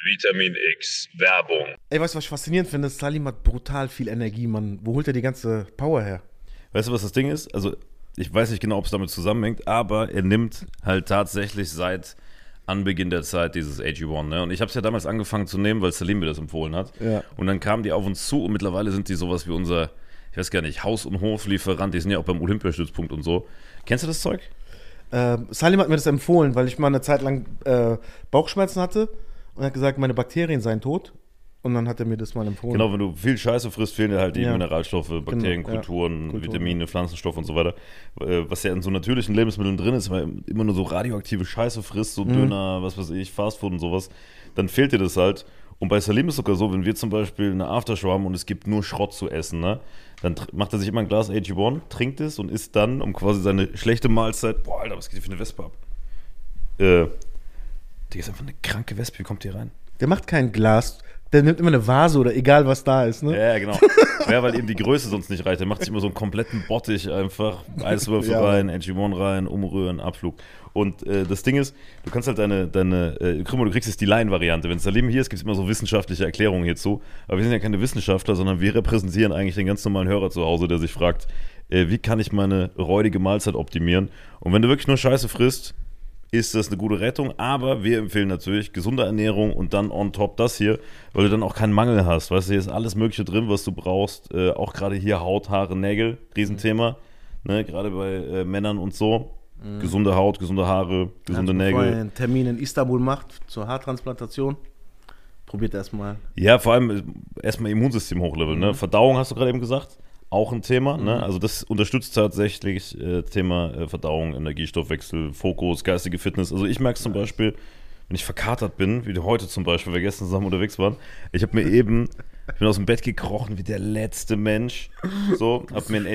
Vitamin X Werbung. Ey, weißt du, was ich faszinierend finde? Salim hat brutal viel Energie, Mann. Wo holt er die ganze Power her? Weißt du, was das Ding ist? Also, ich weiß nicht genau, ob es damit zusammenhängt, aber er nimmt halt tatsächlich seit Anbeginn der Zeit dieses AG1, ne? Und ich habe es ja damals angefangen zu nehmen, weil Salim mir das empfohlen hat. Ja. Und dann kamen die auf uns zu und mittlerweile sind die sowas wie unser, ich weiß gar nicht, Haus- und Hoflieferant. Die sind ja auch beim Olympiastützpunkt und so. Kennst du das Zeug? Salim hat mir das empfohlen, weil ich mal eine Zeit lang Bauchschmerzen hatte und hat gesagt, meine Bakterien seien tot. Und dann hat er mir das mal empfohlen. Genau, wenn du viel Scheiße frisst, fehlen dir halt die Ja. Mineralstoffe, Bakterien, Genau, ja. Kulturen, Vitamine, Pflanzenstoffe und so weiter. Was ja in so natürlichen Lebensmitteln drin ist, weil immer nur so radioaktive Scheiße frisst, so Döner, was weiß ich, Fastfood und sowas, dann fehlt dir das halt. Und bei Salim ist es sogar so, wenn wir zum Beispiel eine Aftershow haben und es gibt nur Schrott zu essen, ne, dann macht er sich immer ein Glas AG1, trinkt es und isst dann, um quasi seine schlechte Mahlzeit, boah, Alter, was geht hier für eine Wespe ab? Die ist einfach eine kranke Wespe, wie kommt die rein? Der macht kein Glas, der nimmt immer eine Vase oder egal, was da ist, ne? Ja, genau. Ja, weil eben die Größe sonst nicht reicht. Der macht sich immer so einen kompletten Bottich einfach. Eiswürfel rein, AG1 rein, umrühren, Abflug. Und das Ding ist, du kannst halt guck mal, du kriegst jetzt die Laien-Variante. Wenn Salim hier ist, gibt es immer so wissenschaftliche Erklärungen hierzu. Aber wir sind ja keine Wissenschaftler, sondern wir repräsentieren eigentlich den ganz normalen Hörer zu Hause, der sich fragt, wie kann ich meine räudige Mahlzeit optimieren? Und wenn du wirklich nur Scheiße frisst, ist das eine gute Rettung, aber wir empfehlen natürlich gesunde Ernährung und dann on top das hier, weil du dann auch keinen Mangel hast. Weißt du, hier ist alles Mögliche drin, was du brauchst. Auch gerade hier Haut, Haare, Nägel, Riesenthema. Ne, gerade bei Männern und so. Gesunde Haut, gesunde Haare, gesunde Nägel. Bevor er einen Termin in Istanbul macht zur Haartransplantation, probiert erstmal. Ja, vor allem erstmal Immunsystem hochleveln. Ne? Verdauung hast du gerade eben gesagt. Auch ein Thema, ne? Also das unterstützt tatsächlich Thema Verdauung, Energiestoffwechsel, Fokus, geistige Fitness. Also ich merke es zum Beispiel, wenn ich verkatert bin, wie heute zum Beispiel, weil wir gestern zusammen unterwegs waren, ich bin aus dem Bett gekrochen wie der letzte Mensch, so, hab mir ein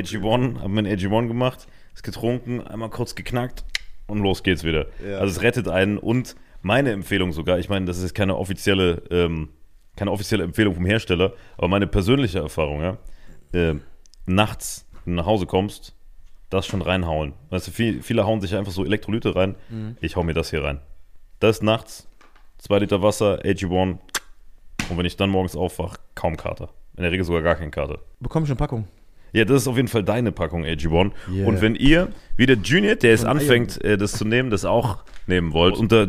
AG1 gemacht, es getrunken, einmal kurz geknackt und los geht's wieder. Ja. Also es rettet einen und meine Empfehlung sogar, ich meine, das ist keine offizielle Empfehlung vom Hersteller, aber meine persönliche Erfahrung, ja, nachts, wenn du nach Hause kommst, das schon reinhauen. Weißt du, viele hauen sich einfach so Elektrolyte rein. Ich hau mir das hier rein. Das nachts, 2 Liter Wasser, AG1 und wenn ich dann morgens aufwache, kaum Kater. In der Regel sogar gar kein Kater. Bekomme ich eine Packung? Ja, das ist auf jeden Fall deine Packung AG1. Yeah. Und wenn ihr, wie der Junior, der jetzt anfängt, das zu nehmen, das auch nehmen wollt, unter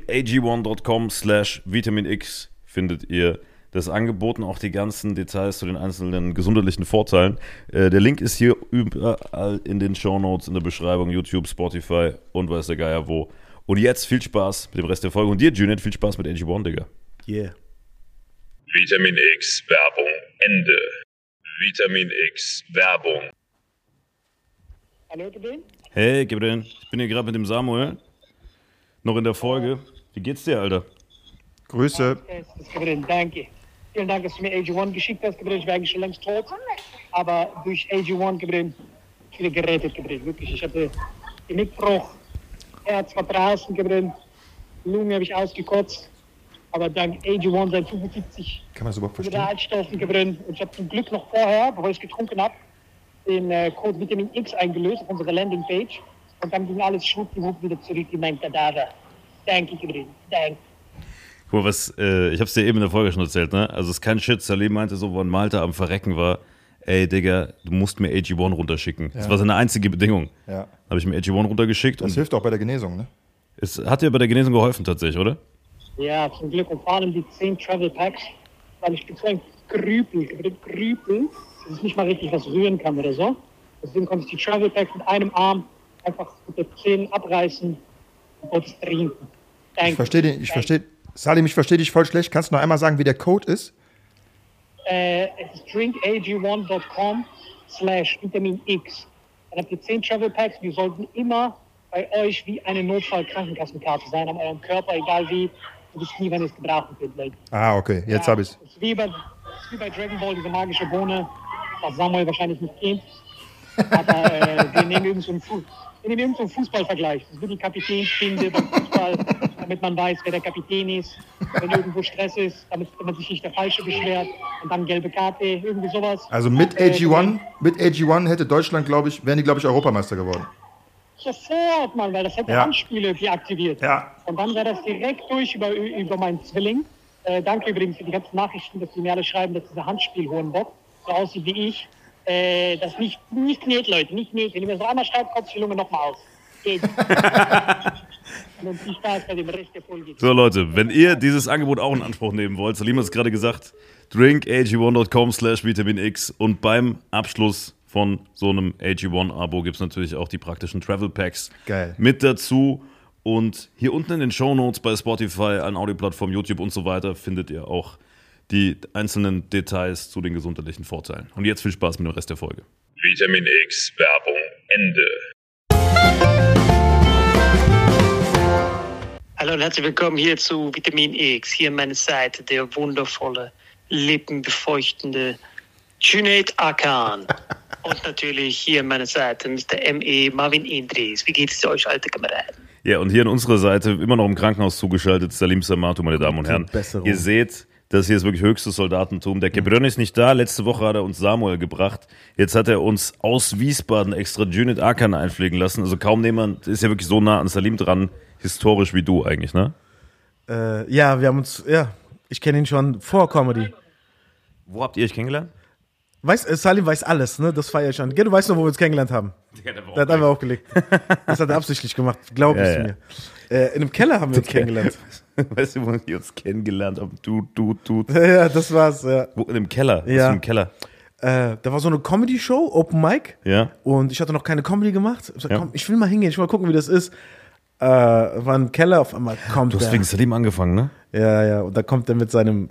drinkag1.com/vitaminx findet ihr das Angeboten, auch die ganzen Details zu den einzelnen gesundheitlichen Vorteilen. Der Link ist hier überall in den Shownotes, in der Beschreibung, YouTube, Spotify und weiß der Geier wo. Und jetzt viel Spaß mit dem Rest der Folge. Und dir, Juliet, viel Spaß mit AG1, Digga. Yeah. Vitamin X Werbung Ende. Vitamin X Werbung. Hallo, Gabriel? Hey, Gabriel. Ich bin hier gerade mit dem Samuel. Noch in der Folge. Wie geht's dir, Alter? Grüße. Gabriel, danke. Vielen Dank, dass du mir AG1 geschickt hast, Gabriel. Ich wäre eigentlich schon längst tot. Aber durch AG1, Gabriel, ich bin gerettet, Gabriel. Wirklich, ich hatte Genickbruch. Herz war draußen, Gabriel. Lunge habe ich ausgekotzt. Aber dank AG1 seit 75 Mineralstoffen, Gabriel. Und ich habe zum Glück noch vorher, bevor ich es getrunken habe, den Code Vitamin X eingelöst auf unserer Landingpage. Und dann ging alles schwuppdiwupp wieder zurück in mein Kadaver. Danke, Gabriel. Danke. Guck mal, ich hab's dir eben in der Folge schon erzählt, ne? Also es ist kein Shit. Salim meinte so, wo ein Malta am Verrecken war, ey, Digga, du musst mir AG1 runterschicken. Das war seine einzige Bedingung. Ja. Habe ich mir AG1 runtergeschickt. Das hilft auch bei der Genesung, ne? Es hat dir bei der Genesung geholfen tatsächlich, oder? Ja, zum Glück. Und vor allem die 10 Travel Packs, weil ich bin so ein Krüpel, dass ich nicht mal richtig was rühren kann oder so. Deswegen konnte ich die Travel Packs mit einem Arm einfach mit den Zähnen abreißen und trinken. Ich verstehe Salim, ich verstehe dich voll schlecht. Kannst du noch einmal sagen, wie der Code ist? Es ist drinkag1.com/vitaminx. Dann habt ihr 10 Travel Packs, die sollten immer bei euch wie eine Notfall-Krankenkassenkarte sein, an eurem Körper, egal wie. Du wisst nie, wann ihr es gebrauchen könnt, Leute. Ah, okay, jetzt habe ich es. Es ist wie bei Dragon Ball, diese magische Bohne, was Samuel wahrscheinlich nicht kennt. Aber wir nehmen irgendeinen Fußballvergleich. Das ist wie die Kapitänsbinde beim Fußball, damit man weiß, wer der Kapitän ist. Wenn irgendwo Stress ist, damit sich nicht der Falsche beschwert. Und dann gelbe Karte, irgendwie sowas. Also mit AG1 hätte Deutschland, wären die Europameister geworden. Sofort, Mann, weil das hätte Handspiele deaktiviert. Ja. Und dann wäre das direkt durch über meinen Zwilling. Danke übrigens für die ganzen Nachrichten, dass die mir alle schreiben, dass dieser Handspiel-Hohenbock so aussieht wie ich. Das nicht näht, Leute, nicht näht. Wenn ihr mir so einmal schreibt, kommt die Lunge nochmal aus. Geht. Und viel Spaß bei dem Rest der Folge. So Leute, wenn ihr dieses Angebot auch in Anspruch nehmen wollt, Salim hat es gerade gesagt, drinkag1.com/vitaminx und beim Abschluss von so einem AG1-Abo gibt es natürlich auch die praktischen Travel Packs mit dazu. Und hier unten in den Shownotes bei Spotify, an Audioplattformen, YouTube und so weiter findet ihr auch die einzelnen Details zu den gesundheitlichen Vorteilen. Und jetzt viel Spaß mit dem Rest der Folge. Vitamin X Werbung Ende. Hallo und herzlich willkommen hier zu Vitamin X. Hier an meiner Seite der wundervolle, lippenbefeuchtende Cüneyt Akan. Und natürlich hier an meiner Seite Mr. M.E. Marvin Indris. Wie geht es euch, alte Kameraden? Ja, und hier an unserer Seite, immer noch im Krankenhaus zugeschaltet, Salim Samato, meine Damen und Herren. Ihr seht, das hier ist wirklich höchstes Soldatentum. Der Kebrön ist nicht da. Letzte Woche hat er uns Samuel gebracht. Jetzt hat er uns aus Wiesbaden extra Cüneyt Akan einfliegen lassen. Also kaum jemand ist ja wirklich so nah an Salim dran, historisch wie du eigentlich, ne? Ja, wir haben uns, ich kenne ihn schon vor Comedy. Wo habt ihr euch kennengelernt? Salim weiß alles, ne? Das feiere ich an. Du weißt noch, wo wir uns kennengelernt haben. Der hat einfach aufgelegt. Das hat er absichtlich gemacht, glaub es mir. In einem Keller haben wir uns kennengelernt. Weißt du, wo wir uns kennengelernt haben? Du. Ja, das war's, ja. Wo, in einem Keller? Was Ja. im Keller? Da war so eine Comedy-Show, Open Mic. Ja. Und ich hatte noch keine Comedy gemacht. Ich sag, Ja. komm, ich will mal hingehen, ich will mal gucken, wie das ist. War im Keller, auf einmal kommt Du hast der. wegen Salim angefangen, ne? Ja, und da kommt er mit seinem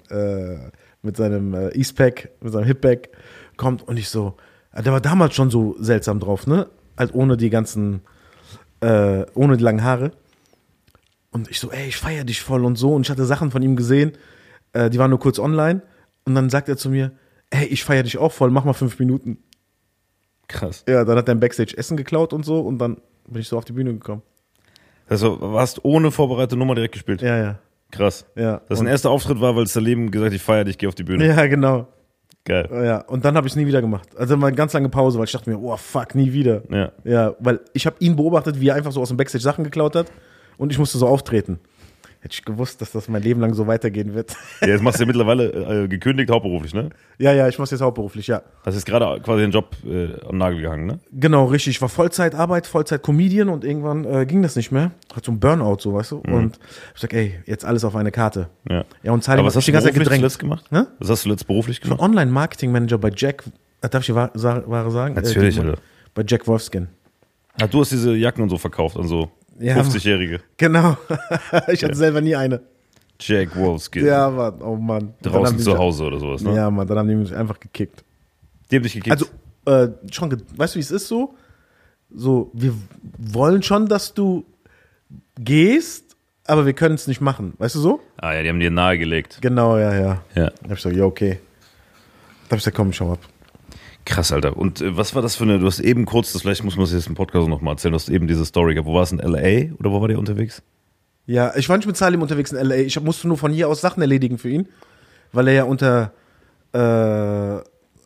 Eastpack, mit seinem Hippack, kommt und ich so, der war damals schon so seltsam drauf, ne? Halt ohne die ganzen, ohne die langen Haare. Und ich so, ey, ich feier dich voll und so. Und ich hatte Sachen von ihm gesehen, die waren nur kurz online. Und dann sagt er zu mir, ey, ich feier dich auch voll, mach mal 5 Minuten. Krass. Ja, dann hat er im Backstage Essen geklaut und so und dann bin ich so auf die Bühne gekommen. Also warst ohne vorbereitete Nummer direkt gespielt? Ja. Krass. Ja. Das ein erster Auftritt war, weil Salim gesagt hat, ich feier dich, geh auf die Bühne. Ja, genau. Geil. Ja, und dann habe ich es nie wieder gemacht. Also mal eine ganz lange Pause, weil ich dachte mir, oh fuck, nie wieder. Ja. Ja, weil ich habe ihn beobachtet, wie er einfach so aus dem Backstage Sachen geklaut hat und ich musste so auftreten. Hätte ich gewusst, dass das mein Leben lang so weitergehen wird. Ja, jetzt machst du ja mittlerweile gekündigt, hauptberuflich, ne? Ja, ich mache jetzt hauptberuflich, ja. Hast jetzt gerade quasi den Job am Nagel gehangen, ne? Genau, richtig. Ich war Vollzeitarbeit, Vollzeit-Comedian und irgendwann ging das nicht mehr. Hat so ein Burnout, so, weißt du? Und ich sag, ey, jetzt alles auf eine Karte. Ja. Ja, und Salim Aber was hat mich hast die du ganze Zeit beruflich gedrängt. zuletzt gemacht? Hä? Was hast du letzt beruflich Ich war gemacht? Online-Marketing-Manager bei Jack. Darf ich die Ware sagen? Natürlich, Alter. Bei Jack Wolfskin. Ah, du hast diese Jacken und so verkauft an so Ja, 50-Jährige. Genau. Ich hatte selber nie eine. Jack Wolfskin. Ja, Mann, oh Mann. Dann haben Draußen die zu mich- Hause oder sowas, ne? Ja, Mann, dann haben die mich einfach gekickt. Die haben dich gekickt. Also, weißt du, wie es ist so? So, wir wollen schon, dass du gehst, aber wir können es nicht machen. Weißt du so? Ah ja, die haben dir nahegelegt. Genau, ja. Ja. Da hab ich gesagt, ja, okay. Da hab ich gesagt, komm, schau ab. Krass, Alter. Und was war das für eine, du hast eben kurz, vielleicht muss man es jetzt im Podcast noch mal erzählen, du hast eben diese Story gehabt. Wo warst du, in L.A. oder wo war der unterwegs? Ja, ich war nicht mit Salim unterwegs in L.A. Ich musste nur von hier aus Sachen erledigen für ihn, weil er ja unter, wie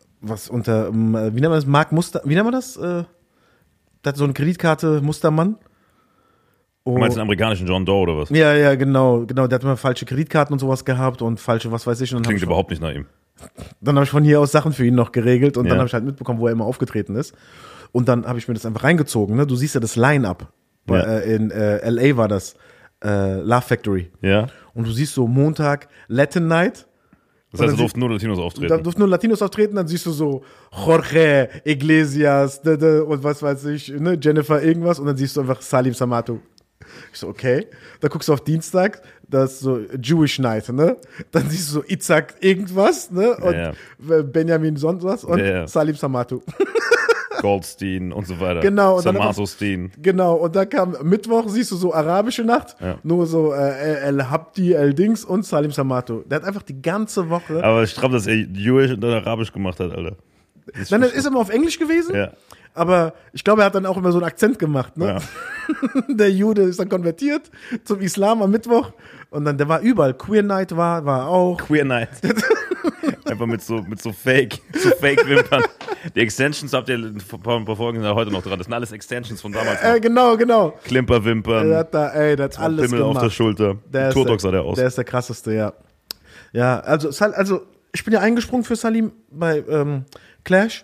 nennt man das? Mark Muster, wie nennt man das? Der hat so eine Kreditkarte, Mustermann. Du meinst den amerikanischen John Doe oder was? Ja, genau. Der hat immer falsche Kreditkarten und sowas gehabt und falsche, was weiß ich. Und Klingt überhaupt nicht nach ihm. dann habe ich von hier aus Sachen für ihn noch geregelt und Ja. dann habe ich halt mitbekommen, wo er immer aufgetreten ist. Und dann habe ich mir das einfach reingezogen. Ne? Du siehst ja das Line-Up. Ja. In L.A. war das Laugh Factory. Ja. Und du siehst so Montag Latin Night. Das heißt, dann da durften nur Latinos Da auftreten. durften nur Latinos auftreten, dann siehst du so Jorge Iglesias und was weiß ich, ne, Jennifer irgendwas und dann siehst du einfach Salim Samato. Ich so, okay. Dann guckst du auf Dienstag, das ist so Jewish Night, ne? Dann siehst du so Itzhak irgendwas, ne? Und Ja. Benjamin sonst was und Ja. Salim Samato. Goldstein und so weiter. Genau, und dann Samato-Stein. Genau, und dann kam Mittwoch, siehst du so arabische Nacht, Ja. nur so El Habdi, El Dings und Salim Samato. Der hat einfach die ganze Woche. Aber stramm, dass er Jewish und dann Arabisch gemacht hat, Alter. Nein, das ist immer auf Englisch gewesen. Ja. Aber ich glaube, er hat dann auch immer so einen Akzent gemacht. Ne? Ja. Der Jude ist dann konvertiert zum Islam am Mittwoch. Und dann, der war überall. Queer Night war auch. Queer Night. Einfach mit so Fake-Wimpern. Die Extensions habt ihr vor ein paar Folgen sind heute noch dran. Das sind alles Extensions von damals. noch. Genau. Klimperwimpern, Der hat alles Pimmel gemacht. auf der Schulter. Der ist Turtok sah der aus. Der ist der krasseste, ja. Ja, also ich bin ja eingesprungen für Salim bei Clash.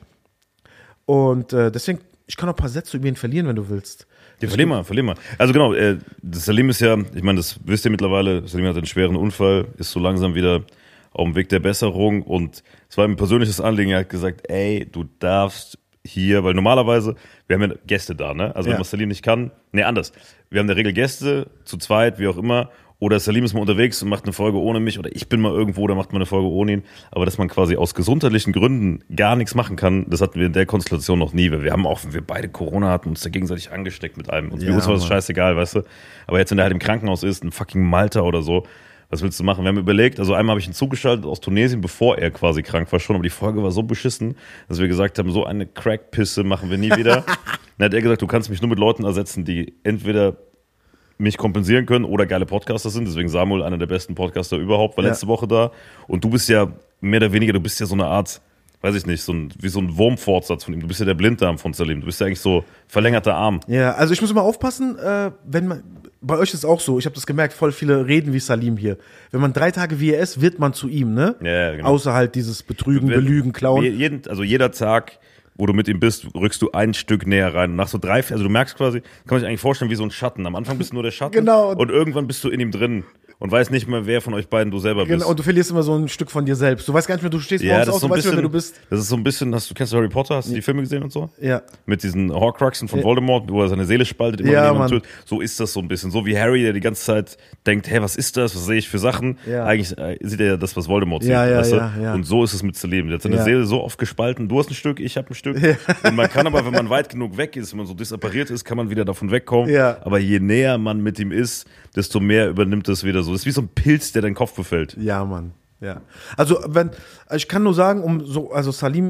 Und deswegen, ich kann auch ein paar Sätze über ihn verlieren, wenn du willst. Ja, verlier mal. Also genau, Salim ist ja, ich meine, das wisst ihr mittlerweile, Salim hat einen schweren Unfall, ist so langsam wieder auf dem Weg der Besserung und es war ihm ein persönliches Anliegen, er hat gesagt, ey, du darfst hier, weil normalerweise, wir haben ja Gäste da, ne? Also wenn man Salim nicht kann, anders. Wir haben in der Regel Gäste, zu zweit, wie auch immer, oder Salim ist mal unterwegs und macht eine Folge ohne mich oder ich bin mal irgendwo, da macht man eine Folge ohne ihn. Aber dass man quasi aus gesundheitlichen Gründen gar nichts machen kann, das hatten wir in der Konstellation noch nie. Weil wir haben auch, wenn wir beide Corona hatten, uns da gegenseitig angesteckt mit allem. Und für uns war das scheißegal, weißt du. Aber jetzt, wenn der halt im Krankenhaus ist, ein fucking Malta oder so, was willst du machen? Wir haben überlegt, also einmal habe ich ihn zugeschaltet aus Tunesien, bevor er quasi krank war schon, aber die Folge war so beschissen, dass wir gesagt haben, so eine Crackpisse machen wir nie wieder. Dann hat er gesagt, du kannst mich nur mit Leuten ersetzen, die entweder mich kompensieren können oder geile Podcaster sind. Deswegen Samuel, einer der besten Podcaster überhaupt, war letzte Woche da. Und du bist ja mehr oder weniger, du bist ja so eine Art, weiß ich nicht, wie so ein Wurmfortsatz von ihm. Du bist ja der Blinddarm von Salim. Du bist ja eigentlich so verlängerter Arm. Ja, also ich muss immer aufpassen, wenn man, bei euch ist es auch so, ich habe das gemerkt, voll viele reden wie Salim hier. Wenn man 3 Tage wie er ist, wird man zu ihm, ne? Ja, genau. Außer halt dieses Betrügen, Belügen, Klauen. Jeder Tag, wo du mit ihm bist, rückst du ein Stück näher rein. Und nach so 3, also du merkst quasi, kann man sich eigentlich vorstellen wie so ein Schatten. Am Anfang bist du nur der Schatten Genau. Und irgendwann bist du in ihm drin und weißt nicht mehr, wer von euch beiden du selber bist. Genau, und du verlierst immer so ein Stück von dir selbst. Du weißt gar nicht mehr, du stehst morgens auf, du weißt nicht mehr, wer du bist. Das ist so ein bisschen, kennst du Harry Potter? Hast du die Filme gesehen und so? Ja. Mit diesen Horcruxen von Voldemort, wo er seine Seele spaltet, immer wenn jemand tötet. So ist das so ein bisschen. So wie Harry, der die ganze Zeit denkt, hey, was ist das? Was sehe ich für Sachen? Ja. Eigentlich sieht er ja das, was Voldemort sieht. Weißt du? Ja. Und so ist es mit Salim. Der hat seine Seele so oft gespalten. Du hast ein Stück, ich habe ein Stück. Ja. Und man kann aber, wenn man weit genug weg ist, wenn man so disappariert ist, kann man wieder davon wegkommen. Ja. Aber je näher man mit ihm ist, desto mehr übernimmt es wieder so. Das ist wie so ein Pilz, der deinen Kopf befällt. Ja, Mann. Ja. Also, ich kann nur sagen, also Salim,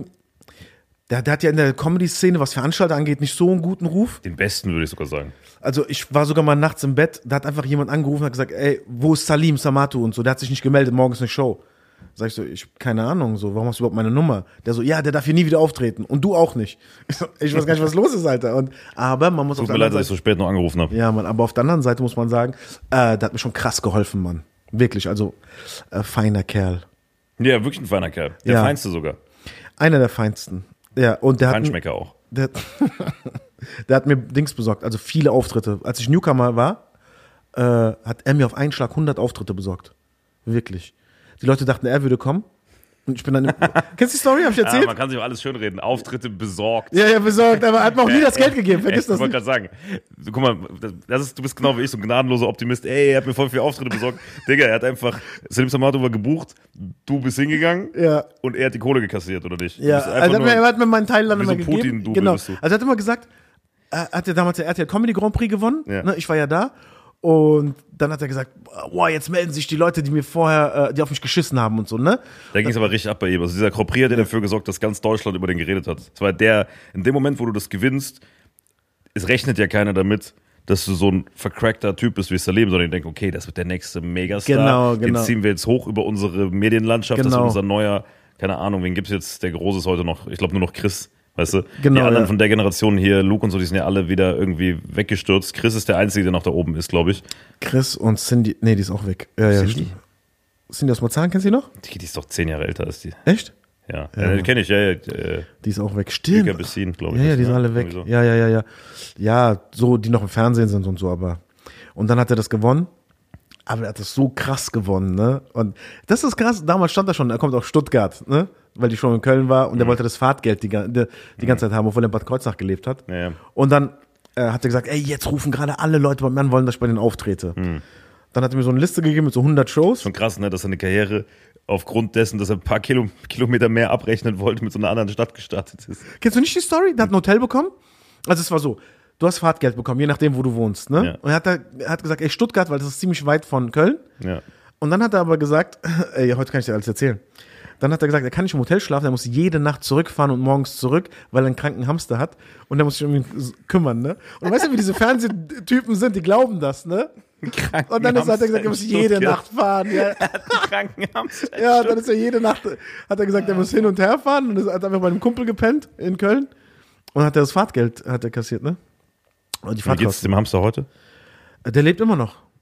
der hat ja in der Comedy-Szene, was Veranstalter angeht, nicht so einen guten Ruf. Den besten, würde ich sogar sagen. Also, ich war sogar mal nachts im Bett, da hat einfach jemand angerufen und hat gesagt, ey, wo ist Salim Samatu und so, der hat sich nicht gemeldet, morgen ist eine Show. Sag ich so, keine Ahnung, so, warum hast du überhaupt meine Nummer? Der so, ja, der darf hier nie wieder auftreten und du auch nicht. Ich weiß gar nicht, was los ist, Alter. Aber man muss Tut mir leid, dass ich so spät noch angerufen habe. Ja, Mann, aber auf der anderen Seite muss man sagen, der hat mir schon krass geholfen, Mann. Wirklich, also feiner Kerl. Ja, wirklich ein feiner Kerl. Der feinste sogar. Einer der feinsten. Ja, und der Feinschmecker auch. Der hat mir Dings besorgt, also viele Auftritte. Als ich Newcomer war, hat er mir auf einen Schlag 100 Auftritte besorgt. Wirklich. Die Leute dachten, er würde kommen. Und ich bin dann. Kennst du die Story? Hab ich erzählt? Ja, man kann sich auch alles schönreden. Auftritte besorgt. Ja, besorgt. Aber er hat mir auch nie das Geld gegeben. Vergiss das nicht. Ich wollte gerade sagen. Guck mal, du bist genau wie ich, so ein gnadenloser Optimist. Ey, er hat mir voll viele Auftritte besorgt. Digga, er hat einfach. Salim Samatu war gebucht. Du bist hingegangen. Ja. Und er hat die Kohle gekassiert, oder nicht? Ja, also er hat mir meinen Teil dann immer gegeben. Putin, genau. Also er hat immer gesagt, er hat ja damals der RTL Comedy Grand Prix gewonnen. Ja. Ne, ich war ja da. Und dann hat er gesagt, wow, jetzt melden sich die Leute, die mir vorher, die auf mich geschissen haben und so, ne? Da ging es aber richtig ab bei ihm. Also dieser Grand Prix hat dafür gesorgt, dass ganz Deutschland über den geredet hat. Es war in dem Moment, wo du das gewinnst, es rechnet ja keiner damit, dass du so ein vercrackter Typ bist wie Salim, sondern die denken, okay, das wird der nächste Megastar. Genau. Den ziehen wir jetzt hoch über unsere Medienlandschaft. Genau. Das ist unser neuer, keine Ahnung, wen gibt's jetzt, der Große ist heute noch, ich glaube nur noch Chris. Weißt du, genau, die anderen von der Generation hier, Luke und so, die sind ja alle wieder irgendwie weggestürzt. Chris ist der Einzige, der noch da oben ist, glaube ich. Chris und Cindy, nee, die ist auch weg. Ja, Cindy? Cindy aus Marzahn, kennst du die noch? Die ist doch 10 Jahre älter als die. Echt? Ja, die kenne ich, ja. Die ist auch weg, stimmt. Bessin, glaube ich. Ja, die sind alle weg. So. Ja. Ja, so, die noch im Fernsehen sind und so, aber. Und dann hat er das gewonnen. Aber er hat das so krass gewonnen, ne? Und das ist krass, damals stand er schon, er kommt aus Stuttgart, ne? Weil die schon in Köln war und er wollte das Fahrtgeld die ganze Zeit haben, obwohl er in Bad Kreuznach gelebt hat. Ja. Und dann hat er gesagt, ey, jetzt rufen gerade alle Leute bei mir an, wollen, dass ich bei denen auftrete. Dann hat er mir so eine Liste gegeben mit so 100 Shows. Schon krass, ne, dass seine Karriere aufgrund dessen, dass er ein paar Kilometer mehr abrechnen wollte, mit so einer anderen Stadt gestartet ist. Kennst du nicht die Story? Der hat ein Hotel bekommen. Also es war so, du hast Fahrtgeld bekommen, je nachdem, wo du wohnst, ne? Ja. Und er hat gesagt, ey, Stuttgart, weil das ist ziemlich weit von Köln. Ja. Und dann hat er aber gesagt, ey, heute kann ich dir alles erzählen. Dann hat er gesagt, er kann nicht im Hotel schlafen, er muss jede Nacht zurückfahren und morgens zurück, weil er einen kranken Hamster hat. Und er muss sich um ihn kümmern, ne? Und weißt du, wie diese Fernsehtypen sind, die glauben das, ne? Und dann hat er gesagt, er muss jede Nacht fahren. Ja. Er hat einen kranken Hamster. Ja, dann ist er jede Nacht, hat er gesagt, er muss hin und her fahren und hat einfach bei einem Kumpel gepennt in Köln. Und hat er das Fahrtgeld kassiert, ne? Und wie geht's dem Hamster heute? Der lebt immer noch.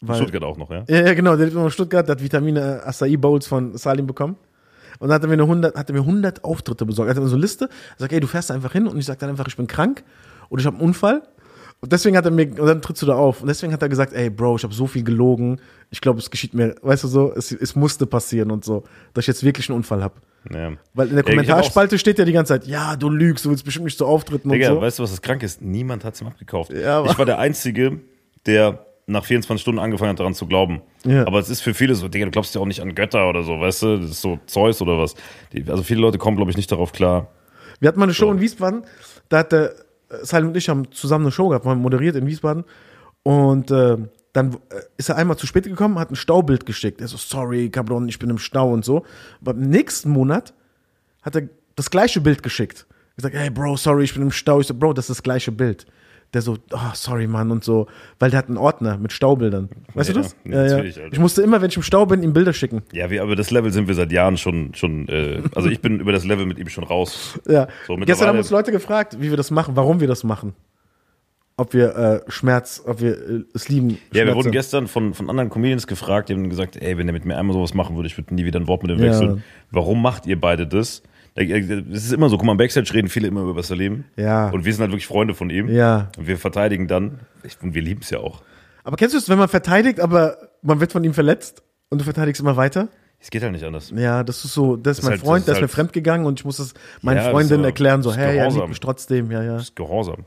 Weil, Stuttgart auch noch, ja? Ja, genau, der lebt in Stuttgart, der hat Vitamine Acai Bowls von Salim bekommen. Und dann hat er mir 100 Auftritte besorgt. Er hat mir so eine Liste, er sagt, ey, du fährst einfach hin und ich sag dann einfach, ich bin krank oder ich habe einen Unfall. Und deswegen hat er mir, und dann trittst du da auf. Und deswegen hat er gesagt, ey, Bro, ich habe so viel gelogen. Ich glaube, es geschieht mir, weißt du so, es musste passieren und so, dass ich jetzt wirklich einen Unfall habe. Ja. Weil in der Kommentarspalte steht ja die ganze Zeit, ja, du lügst, du willst bestimmt nicht so auftreten Digga, und so. weißt du, was das krank ist? Niemand hat es ihm abgekauft. Ja, aber ich war der Einzige, der nach 24 Stunden angefangen hat, daran zu glauben. Ja. Aber es ist für viele so, Digga, du glaubst ja auch nicht an Götter oder so, weißt du? Das ist so Zeus oder was. Also viele Leute kommen, glaube ich, nicht darauf klar. Wir hatten mal eine Show in Wiesbaden, da hat der Salim und ich haben zusammen eine Show gehabt, wir haben moderiert in Wiesbaden und dann ist er einmal zu spät gekommen, hat ein Staubild geschickt. Er so, sorry, Cabron, ich bin im Stau und so. Aber im nächsten Monat hat er das gleiche Bild geschickt. Ich sag, hey Bro, sorry, ich bin im Stau. Ich so, Bro, das ist das gleiche Bild. Der so, oh, sorry, Mann, und so. Weil der hat einen Ordner mit Staubildern. Weißt du das? Ja, natürlich, Alter. Ich musste immer, wenn ich im Stau bin, ihm Bilder schicken. Ja, aber das Level sind wir seit Jahren schon also ich bin über das Level mit ihm schon raus. Ja. So, Gestern haben uns Leute gefragt, wie wir das machen, warum wir das machen. Ob wir ob wir es lieben. Ja, wir wurden gestern von anderen Comedians gefragt, die haben gesagt, ey, wenn der mit mir einmal sowas machen würde, ich würde nie wieder ein Wort mit dem wechseln. Warum macht ihr beide das? Es ist immer so, guck mal, im Backstage reden viele immer über Salim. Ja. Und wir sind halt wirklich Freunde von ihm. Ja. Und wir verteidigen dann. Und wir lieben es ja auch. Aber kennst du es, wenn man verteidigt, aber man wird von ihm verletzt und du verteidigst immer weiter? Es geht halt nicht anders. Ja, das ist so, das ist mein halt- Freund, das der ist ist mir halt- fremdgegangen und ich muss es meinen Ja, das Freundinnen ist erklären, so, das ist hey, er liebt Gehorsam. mich trotzdem, ja. Das ist Gehorsam.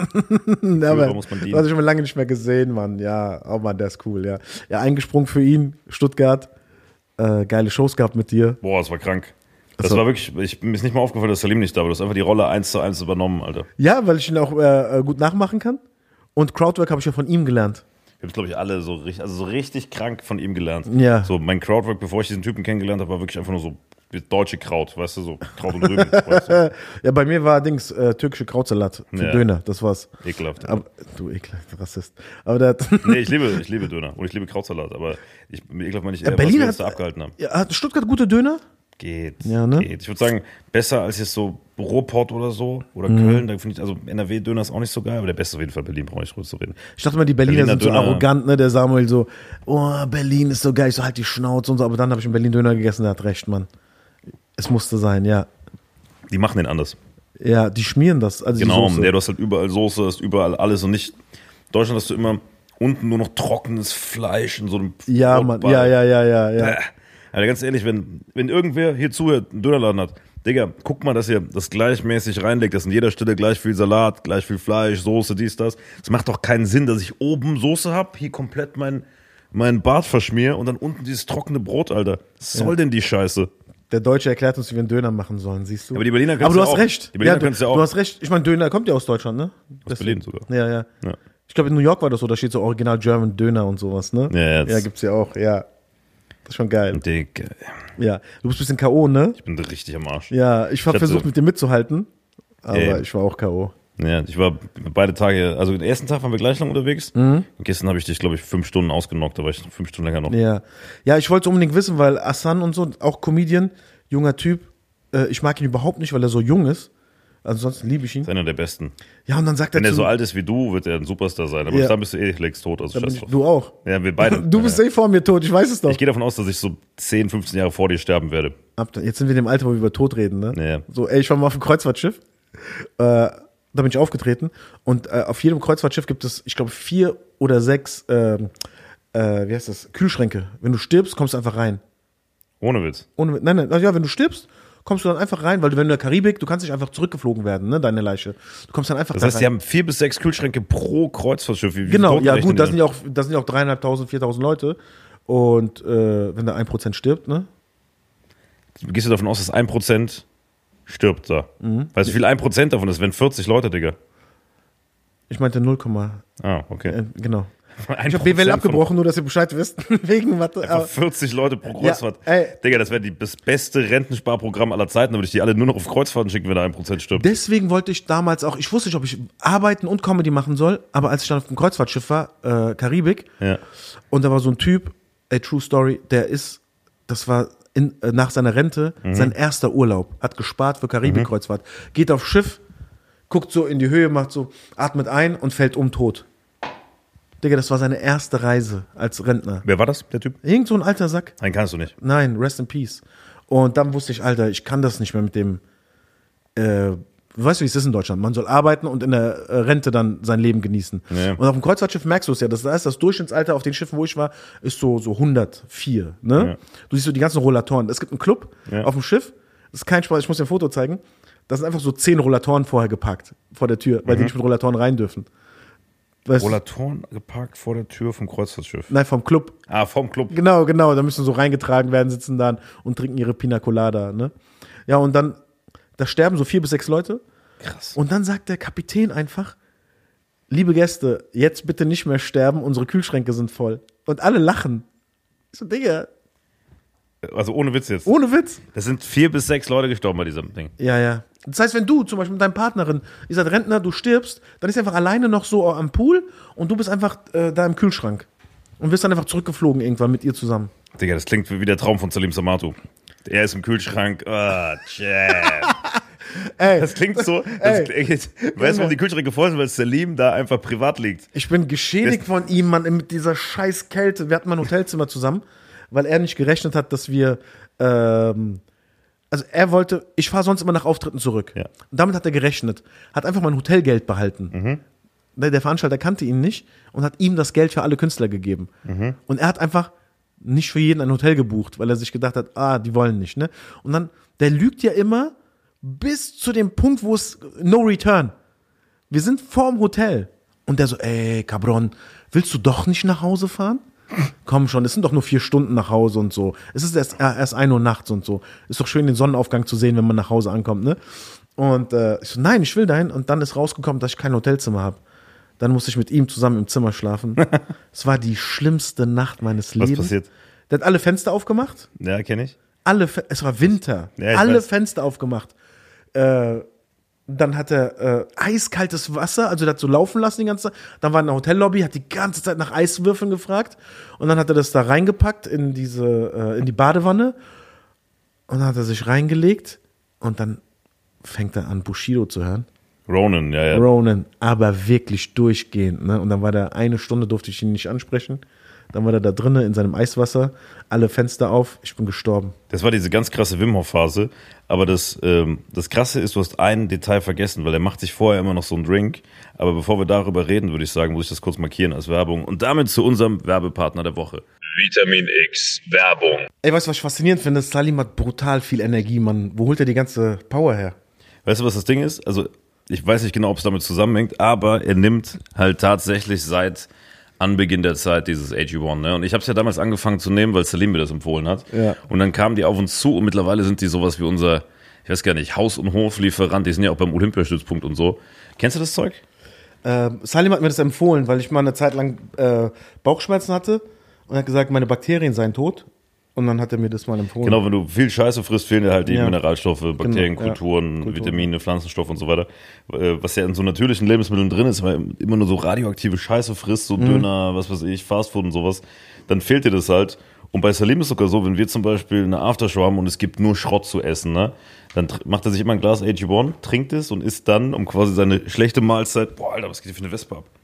Ja, aber muss man das dienen. hatte ich schon lange nicht mehr gesehen, Mann. Ja, oh Mann, der ist cool, ja. Ja, eingesprungen für ihn, Stuttgart, geile Shows gehabt mit dir. Boah, das war krank. Das Also- war wirklich, mir ist nicht mal aufgefallen, dass Salim nicht da war. Du hast einfach die Rolle 1:1 übernommen, Alter. Ja, weil ich ihn auch gut nachmachen kann. Und Crowdwork habe ich ja von ihm gelernt. Wir haben, glaube ich, alle so richtig krank von ihm gelernt. Ja. So, mein Crowdwork, bevor ich diesen Typen kennengelernt habe, war wirklich einfach nur so wie deutsche Kraut, weißt du, so Kraut und Rüben. Weißt du? Ja, bei mir war türkische Krautsalat für Ja. Döner, das war's. Ekelhaft. Aber, du ekelhafter Rassist. Aber der hat Nee, ich liebe Döner und ich liebe Krautsalat, aber ekelhaft meine ich eher, Berlin was wir hat- uns da abgehalten haben. ja, hat Stuttgart gute Döner? Geht, Ja, ne? geht. Ich würde sagen, besser als jetzt so Ruhrpott oder so oder Köln, da finde ich, also NRW-Döner ist auch nicht so geil, aber der beste auf jeden Fall Berlin, brauche ich drüber zu reden. Ich dachte mal, die Berliner Berliner sind so Döner. arrogant, ne? Der Samuel so, oh, Berlin ist so geil, ich so, halt die Schnauze und so. Aber dann habe ich in Berlin Döner gegessen, der hat recht, Mann. Es musste sein, ja. Die machen den anders. Ja, die schmieren das. Also Genau, die Soße. du hast halt überall Soße, hast überall alles und nicht, in Deutschland hast du immer unten nur noch trockenes Fleisch in so einem Ja, Mann, Brotball. ja. Alter, ganz ehrlich, wenn irgendwer hier zuhört, einen Dönerladen hat, Digga, guck mal, dass ihr das gleichmäßig reinlegt, dass in jeder Stelle gleich viel Salat, gleich viel Fleisch, Soße, dies, das. Es macht doch keinen Sinn, dass ich oben Soße hab, hier komplett meinen Bart verschmier und dann unten dieses trockene Brot, Alter. Was soll denn die Scheiße? Der Deutsche erklärt uns, wie wir einen Döner machen sollen, siehst du? Aber die Berliner Aber können du es hast auch. recht. Die Berliner Ja, können es ja auch. Du hast recht. Ich meine, Döner kommt ja aus Deutschland, ne? Aus Berlin sogar. Ja. Ja. Ich glaube, in New York war das so, da steht so Original German Döner und sowas, ne? Ja, Ja, gibt's ja auch, ja. Das ist schon geil. Digga, Ja. Du bist ein bisschen K.O., ne? ich bin richtig am Arsch. Ja, ich habe hatte- versucht, mit dir mitzuhalten, aber Ja. ich war auch K.O. Ja, ich war beide Tage, also den ersten Tag waren wir gleich lang unterwegs. Und gestern habe ich dich, glaube ich, 5 Stunden ausgenockt, da war ich 5 Stunden länger noch. Ja. Ja, ich wollte unbedingt wissen, weil Hassan und so, auch Comedian, junger Typ, ich mag ihn überhaupt nicht, weil er so jung ist. Ansonsten liebe ich ihn. Das ist einer der Besten. Ja, und dann sagt Wenn er er zu so alt ist wie du, wird er ein Superstar sein. Aber Ja. bis dann bist du längst tot, also dann bin scheiß ich, drauf. du auch. Ja, wir beide. Du bist vor mir tot, ich weiß es doch. Ich gehe davon aus, dass ich so 10, 15 Jahre vor dir sterben werde. Jetzt sind wir in dem Alter, wo wir über Tod reden, ne? Ja. So, ey, ich war mal auf dem Kreuzfahrtschiff. Da bin ich aufgetreten. Und auf jedem Kreuzfahrtschiff gibt es, ich glaube, 4 oder 6, wie heißt das? Kühlschränke. Wenn du stirbst, kommst du einfach rein. Ohne Witz. Nein, ja, wenn du stirbst, kommst du dann einfach rein, weil wenn du in der Karibik, du kannst nicht einfach zurückgeflogen werden, ne, deine Leiche. Du kommst dann einfach Das da heißt, rein. die haben 4 bis 6 Kühlschränke pro Kreuzfahrtschiff. Wie Genau, viel ja Toten gut, das rechnen sind ja auch 3.500, 4.000 Leute. Und wenn da 1% stirbt, ne? die? Gehst du davon aus, dass 1% stirbt da? Mhm. Weißt du, wie viel 1% davon ist? Wenn 40 Leute, Digga. Ich meinte 0, Ah, okay. genau. Ich 1% habe BWL von- abgebrochen, nur dass ihr Bescheid wisst. Wegen Mathe. Einfach 40 Leute pro Kreuzfahrt. Ja, ey. Digga, das wäre das beste Rentensparprogramm aller Zeiten. Da würde ich die alle nur noch auf Kreuzfahrten schicken, wenn da 1% stirbt. Deswegen wollte ich damals auch, ich wusste nicht, ob ich arbeiten und Comedy machen soll, aber als ich dann auf dem Kreuzfahrtschiff war, Karibik, Ja. und da war so ein Typ, True Story, das war nach seiner Rente sein erster Urlaub, hat gespart für Karibik-Kreuzfahrt, geht aufs Schiff, guckt so in die Höhe, macht so, atmet ein und fällt tot. Digga, das war seine erste Reise als Rentner. Wer war das, der Typ? Irgend so ein alter Sack. Einen kannst du nicht. Nein, rest in peace. Und dann wusste ich, Alter, ich kann das nicht mehr mit dem, weißt du, wie es ist in Deutschland? Man soll arbeiten und in der Rente dann sein Leben genießen. Ja. Und auf dem Kreuzfahrtschiff merkst du es ja, das ist das Durchschnittsalter auf den Schiffen, wo ich war, ist so 104, ne? Ja. Du siehst so die ganzen Rollatoren. Es gibt einen Club Ja. auf dem Schiff, das ist kein Spaß, ich muss dir ein Foto zeigen, da sind einfach so 10 Rollatoren vorher geparkt, vor der Tür, weil die nicht mit Rollatoren rein dürfen. Weißt du? Rollatoren geparkt vor der Tür vom Kreuzfahrtschiff. Nein, vom Club. Ah, vom Club. Genau, da müssen so reingetragen werden, sitzen dann und trinken ihre Pina Colada, ne? Ja, und dann, da sterben so 4 bis 6 Leute. Krass. Und dann sagt der Kapitän einfach, liebe Gäste, jetzt bitte nicht mehr sterben, unsere Kühlschränke sind voll. Und alle lachen. Ich so, Digga, Also ohne Witz jetzt. ohne Witz. Das sind 4 bis 6 Leute gestorben bei diesem Ding. Ja. Das heißt, wenn du zum Beispiel mit deiner Partnerin, ihr seid Rentner, du stirbst, dann ist sie einfach alleine noch so am Pool und du bist einfach da im Kühlschrank. Und wirst dann einfach zurückgeflogen irgendwann mit ihr zusammen. Digga, das klingt wie der Traum von Salim Samatu. Er ist im Kühlschrank. Ey, Das klingt so. Weißt du, warum die Kühlschränke voll sind? Weil Salim da einfach privat liegt. ich bin geschädigt von ihm, Mann, mit dieser scheiß Kälte. Wir hatten mal ein Hotelzimmer zusammen, weil er nicht gerechnet hat, dass wir, also er wollte, ich fahre sonst immer nach Auftritten zurück. Ja. Und damit hat er gerechnet. Hat einfach mein Hotelgeld behalten. Der Veranstalter kannte ihn nicht und hat ihm das Geld für alle Künstler gegeben. Und er hat einfach nicht für jeden ein Hotel gebucht, weil er sich gedacht hat, die wollen nicht, ne? Und dann, der lügt ja immer bis zu dem Punkt, wo es no return. Wir sind vorm Hotel. Und der so, ey, Cabron, willst du doch nicht nach Hause fahren? Komm schon, es sind doch nur 4 Stunden nach Hause und so. Es ist erst 1 Uhr nachts und so. Ist doch schön, den Sonnenaufgang zu sehen, wenn man nach Hause ankommt, ne? Und ich so, nein, ich will dahin. Und dann ist rausgekommen, dass ich kein Hotelzimmer habe. Dann musste ich mit ihm zusammen im Zimmer schlafen. Es war die schlimmste Nacht meines Lebens. Was passiert? Der hat alle Fenster aufgemacht. Ja, kenne ich. Es war Winter. Ja, ich alle weiß. Fenster aufgemacht. Dann hat er eiskaltes Wasser, also der hat so laufen lassen die ganze Zeit. Dann war er in der Hotellobby, hat die ganze Zeit nach Eiswürfeln gefragt. Und dann hat er das da reingepackt in die Badewanne. Und dann hat er sich reingelegt. Und dann fängt er an, Bushido zu hören. Ronan, ja. Ronan, aber wirklich durchgehend. Ne? Und dann war der 1 Stunde, durfte ich ihn nicht ansprechen. Dann war der da drinnen in seinem Eiswasser, alle Fenster auf, ich bin gestorben. Das war diese ganz krasse Wim Hof Phase. Aber das Krasse ist, du hast ein Detail vergessen, weil er macht sich vorher immer noch so einen Drink. Aber bevor wir darüber reden, würde ich sagen, muss ich das kurz markieren als Werbung. Und damit zu unserem Werbepartner der Woche. Vitamin X Werbung. Ey, weißt du, was ich faszinierend finde? Salim hat brutal viel Energie, Mann. Wo holt er die ganze Power her? Weißt du, was das Ding ist? Also, ich weiß nicht genau, ob es damit zusammenhängt, aber er nimmt halt tatsächlich seit Anbeginn der Zeit dieses AG1, ne? Und ich habe es ja damals angefangen zu nehmen, weil Salim mir das empfohlen hat. Ja. Und dann kamen die auf uns zu und mittlerweile sind die sowas wie unser, ich weiß gar nicht, Haus- und Hoflieferant. Die sind ja auch beim Olympiastützpunkt und so. Kennst du das Zeug? Salim hat mir das empfohlen, weil ich mal eine Zeit lang Bauchschmerzen hatte und hat gesagt, meine Bakterien seien tot. Und dann hat er mir das mal empfohlen. Genau, wenn du viel Scheiße frisst, fehlen dir halt die Ja. Mineralstoffe, Bakterien, Genau, ja. Kulturen, Kulturen. Vitamine, Pflanzenstoffe und so weiter. Was ja in so natürlichen Lebensmitteln drin ist, weil immer nur so radioaktive Scheiße frisst, so Döner, was weiß ich, Fastfood und sowas, dann fehlt dir das halt. Und bei Salim ist es sogar so, wenn wir zum Beispiel eine Aftershow haben und es gibt nur Schrott zu essen, ne, dann macht er sich immer ein Glas AG1, trinkt es und isst dann, um quasi seine schlechte Mahlzeit, boah, Alter, was geht hier für eine Wespe ab?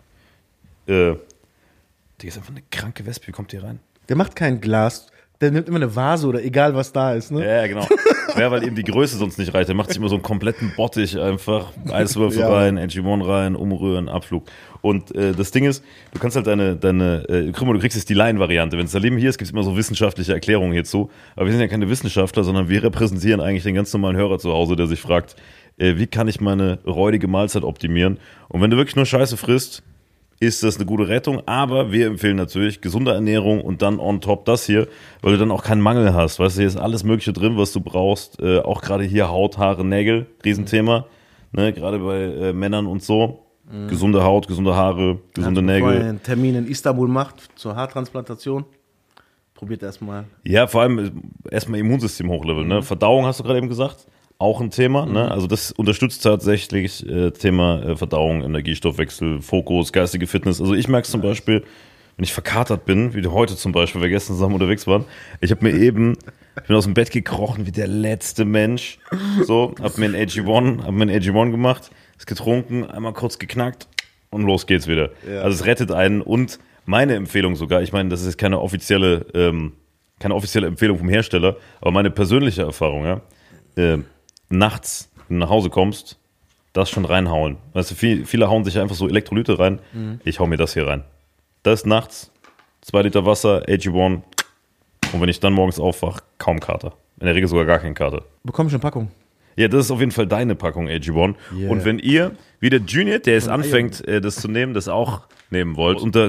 Die ist einfach eine kranke Wespe, wie kommt die rein? Der macht kein Glas, der nimmt immer eine Vase oder egal was da ist, ne? Ja, genau. Ja, weil eben die Größe sonst nicht reicht. Der macht sich immer so einen kompletten Bottich einfach. Eiswürfel Ja. rein, AG1 rein, umrühren, Abflug. Und das Ding ist, du kannst halt guck mal, du kriegst jetzt die Laien-Variante. Wenn Salim hier ist, gibt es immer so wissenschaftliche Erklärungen hierzu. Aber wir sind ja keine Wissenschaftler, sondern wir repräsentieren eigentlich den ganz normalen Hörer zu Hause, der sich fragt, wie kann ich meine räudige Mahlzeit optimieren? Und wenn du wirklich nur Scheiße frisst, ist das eine gute Rettung, aber wir empfehlen natürlich gesunde Ernährung und dann on top das hier, weil du dann auch keinen Mangel hast. Weißt du, hier ist alles Mögliche drin, was du brauchst. Auch gerade hier Haut, Haare, Nägel, Riesenthema. Ne, gerade bei Männern und so. Gesunde Haut, gesunde Haare, gesunde Bevor er Nägel. einen Termin in Istanbul macht zur Haartransplantation, probiert erstmal. Ja, vor allem erstmal Immunsystem hochleveln. Ne? Verdauung hast du gerade eben gesagt. Auch ein Thema, ne? Also das unterstützt tatsächlich Thema Verdauung, Energiestoffwechsel, Fokus, geistige Fitness. Also ich merke es zum Beispiel, wenn ich verkatert bin, wie heute zum Beispiel, wir gestern zusammen unterwegs waren, ich bin aus dem Bett gekrochen wie der letzte Mensch, so, hab mir ein AG1 gemacht, es getrunken, einmal kurz geknackt und los geht's wieder. Ja. Also es rettet einen und meine Empfehlung sogar, ich meine, das ist jetzt keine offizielle Empfehlung vom Hersteller, aber meine persönliche Erfahrung, ja, nachts, wenn du nach Hause kommst, das schon reinhauen. Weißt du, viele hauen sich einfach so Elektrolyte rein. Ich hau mir das hier rein. Das ist nachts, 2 Liter Wasser, AG1. Und wenn ich dann morgens aufwache, kaum Kater. In der Regel sogar gar kein Kater. Bekomme ich eine Packung? Ja, das ist auf jeden Fall deine Packung AG1. Yeah. Und wenn ihr, wie der Junior, der es anfängt, das zu nehmen, das auch nehmen wollt, unter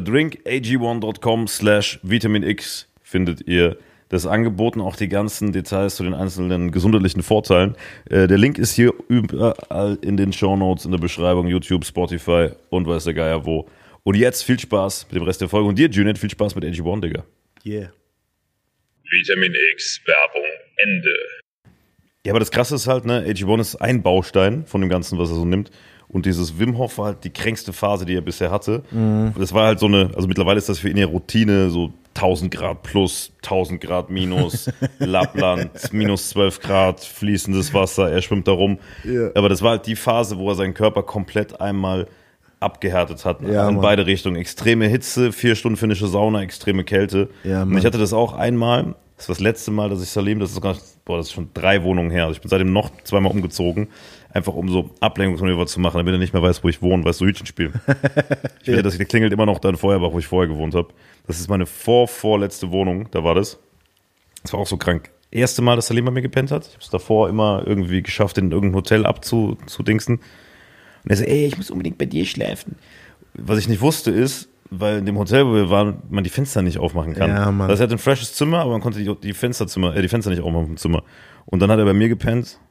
drinkag1.com/vitaminx findet ihr das Angebot und auch die ganzen Details zu den einzelnen gesundheitlichen Vorteilen. Der Link ist hier überall in den Shownotes, in der Beschreibung, YouTube, Spotify und weiß der Geier wo. Und jetzt viel Spaß mit dem Rest der Folge. Und dir, Junior, viel Spaß mit AG1, Digga. Yeah. Vitamin X Werbung Ende. Ja, aber das Krasse ist halt, ne, AG1 ist ein Baustein von dem Ganzen, was er so nimmt. Und dieses Wim Hof war halt die kränkste Phase, die er bisher hatte. Das war halt so eine, also mittlerweile ist das für ihn ja Routine, so 1000 Grad plus, 1000 Grad minus, Lappland, minus 12 Grad, fließendes Wasser, er schwimmt da rum. Ja. Aber das war halt die Phase, wo er seinen Körper komplett einmal abgehärtet hat, Ja, in Mann. beide Richtungen. Extreme Hitze, 4 Stunden finnische Sauna, extreme Kälte. Ja, und Mann. ich hatte das auch einmal, das war das letzte Mal, dass ich Salim, das ist schon 3 Wohnungen her. Also ich bin seitdem noch 2-mal umgezogen, einfach um so Ablenkungsmanöver zu machen, damit er nicht mehr weiß, wo ich wohne, weißt du, Hütchenspiel. Ich will, der klingelt immer noch da in Feuerbach, wo ich vorher gewohnt habe. Das ist meine vorletzte Wohnung, da war das. Das war auch so krank. Erste Mal, dass Salim bei mir gepennt hat. Ich habe es davor immer irgendwie geschafft, in irgendein Hotel abzudingsen. Und er so, ey, ich muss unbedingt bei dir schlafen. Was ich nicht wusste ist, weil in dem Hotel, wo wir waren, man die Fenster nicht aufmachen kann. Ja, Mann. Das ist halt ein freshes Zimmer, aber man konnte die Fenster nicht aufmachen im Zimmer. Und dann hat er bei mir gepennt.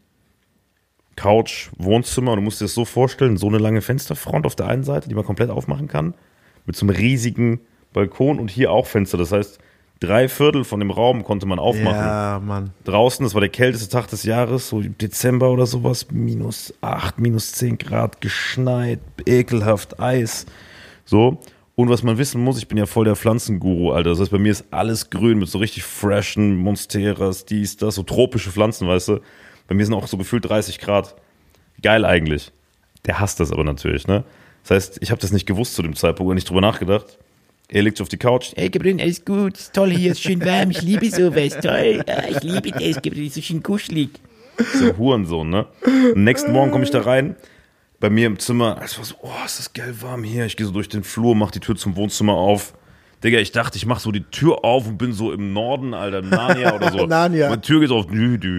Couch, Wohnzimmer. Und du musst dir das so vorstellen, so eine lange Fensterfront auf der einen Seite, die man komplett aufmachen kann. Mit so einem riesigen Balkon und hier auch Fenster. Das heißt, 3/4 von dem Raum konnte man aufmachen. Ja, Mann. Draußen, das war der kälteste Tag des Jahres, so im Dezember oder sowas, -8, -10 Grad, geschneit, ekelhaft, Eis. So. Und was man wissen muss, ich bin ja voll der Pflanzenguru, Alter. Das heißt, bei mir ist alles grün mit so richtig freshen Monsteras, dies, das, so tropische Pflanzen, weißt du. Bei mir sind auch so gefühlt 30 Grad. Geil eigentlich. Der hasst das aber natürlich, ne? Das heißt, ich habe das nicht gewusst zu dem Zeitpunkt und nicht drüber nachgedacht. Er liegt auf die Couch. Hey Gabriel, alles gut, ist toll hier, ist schön warm, ich liebe sowas, toll, ja, ich liebe das, Gabriel, ist so schön kuschelig. So ein Hurensohn, ne? Am nächsten Morgen komme ich da rein, bei mir im Zimmer, es war so, oh, ist das geil warm hier. Ich gehe so durch den Flur, mach die Tür zum Wohnzimmer auf. Digga, ich dachte, ich mach so die Tür auf und bin so im Norden, Alter, Narnia oder so. Narnia. Und die Tür geht auf,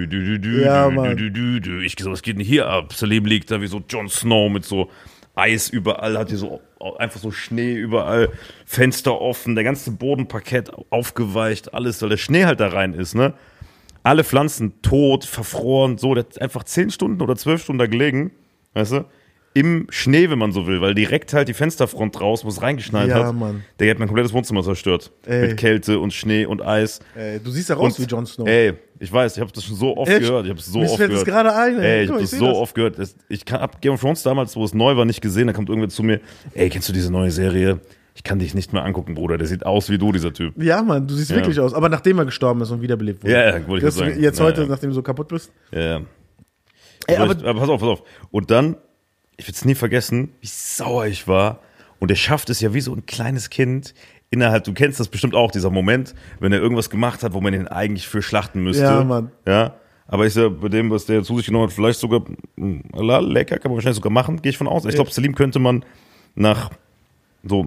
Ja, Mann. Ich gehe so, was geht denn hier ab? Salim liegt da wie so Jon Snow mit so Eis überall, hat hier so einfach so Schnee überall, Fenster offen, der ganze Bodenparkett aufgeweicht, alles, weil der Schnee halt da rein ist, ne? Alle Pflanzen tot, verfroren, so, der hat einfach 10 Stunden oder 12 Stunden da gelegen, weißt du? Im Schnee, wenn man so will, weil direkt halt die Fensterfront raus, wo es reingeschneit Ja, hat. Mann. Der hat mein komplettes Wohnzimmer zerstört. Ey. Mit Kälte und Schnee und Eis. Du siehst ja raus wie Jon Snow. Ey, ich weiß, ich habe das schon so oft Echt? gehört. Ich habe es so Mir oft fällt das gehört. gerade ein, ey. Ey, ich Guck mal, habe ich das seh so das. oft gehört. Ich habe Game of Thrones damals, wo es neu war, nicht gesehen. Da kommt irgendwer zu mir, ey, kennst du diese neue Serie? Ich kann dich nicht mehr angucken, Bruder. Der sieht aus wie du, dieser Typ. Ja, Mann, du siehst wirklich aus. Aber nachdem er gestorben ist und wiederbelebt wurde. Ja, ja, wollte ich Das gerade sagen. Jetzt Ja, heute, ja. nachdem du so kaputt bist. Ja. Ey, aber aber pass auf. Und dann, ich werde es nie vergessen, wie sauer ich war. Und er schafft es ja wie so ein kleines Kind innerhalb, du kennst das bestimmt auch, dieser Moment, wenn er irgendwas gemacht hat, wo man ihn eigentlich für schlachten müsste. Ja, Mann. Ja. Aber ich sag, bei dem, was der zu sich genommen hat, vielleicht sogar, lecker, kann man wahrscheinlich sogar machen, gehe ich von aus. Ich glaube, Salim könnte man nach so,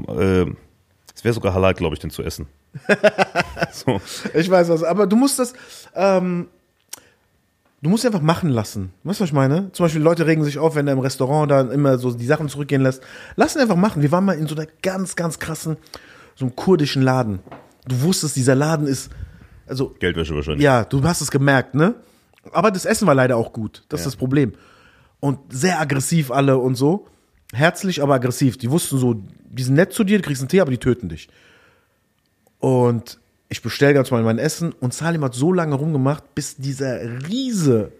es wäre sogar halal, glaube ich, den zu essen. So. ich weiß was. Aber du musst das, du musst einfach machen lassen. Weißt du, was ich meine? Zum Beispiel Leute regen sich auf, wenn er im Restaurant dann immer so die Sachen zurückgehen lässt. Lass ihn einfach machen. Wir waren mal in so einer ganz, ganz krassen, so einem kurdischen Laden. Du wusstest, dieser Laden ist, also, Geldwäsche wahrscheinlich. ja, du hast es gemerkt, ne? Aber das Essen war leider auch gut. Das ist das Problem. Und sehr aggressiv alle und so. Herzlich, aber aggressiv. Die wussten so, die sind nett zu dir, du kriegst einen Tee, aber die töten dich. Und ich bestelle ganz mal mein Essen und Salim hat so lange rumgemacht, bis dieser riese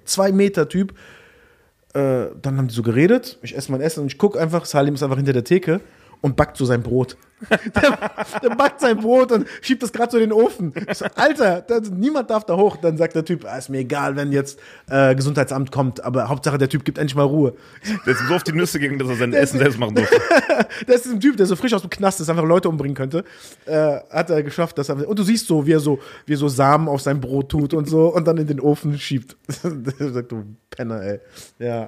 2-Meter-Typ, dann haben die so geredet, ich esse mein Essen und ich gucke einfach, Salim ist einfach hinter der Theke und backt so sein Brot. Der backt sein Brot und schiebt das gerade so in den Ofen. Ich so, Alter, niemand darf da hoch. Dann sagt der Typ, ist mir egal, wenn jetzt Gesundheitsamt kommt, aber Hauptsache der Typ gibt endlich mal Ruhe. Der ist so auf die Nüsse gegangen, dass er sein Essen selbst machen durfte. Das ist ein Typ, der so frisch aus dem Knast ist, einfach Leute umbringen könnte. Hat er geschafft. Und du siehst so, wie er so Samen auf sein Brot tut und so und dann in den Ofen schiebt. Der sagt, du Penner, ey. Ja.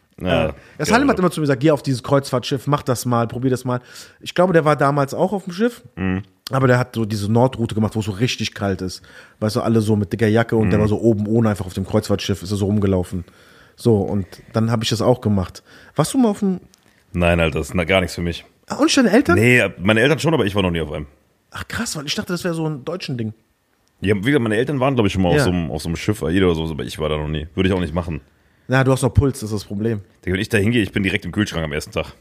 Salim hat immer zu mir gesagt, geh auf dieses Kreuzfahrtschiff, mach das mal, probier das mal. Ich glaube, der war damals auch auf dem Schiff, aber der hat so diese Nordroute gemacht, wo es so richtig kalt ist. Weißt du, alle so mit dicker Jacke und der war so oben ohne einfach auf dem Kreuzfahrtschiff, ist er so rumgelaufen. So, und dann habe ich das auch gemacht. Warst du mal auf dem... Nein, Alter, das ist gar nichts für mich. Und nicht deine Eltern? Nee, meine Eltern schon, aber ich war noch nie auf einem. Ach krass, weil ich dachte, das wäre so ein deutschen Ding. Ja, wie gesagt, meine Eltern waren, glaube ich, schon mal auf so einem Schiff, AIDA oder so, aber ich war da noch nie. Würde ich auch nicht machen. Na, du hast noch Puls, das ist das Problem. Wenn ich da hingehe, ich bin direkt im Kühlschrank am ersten Tag.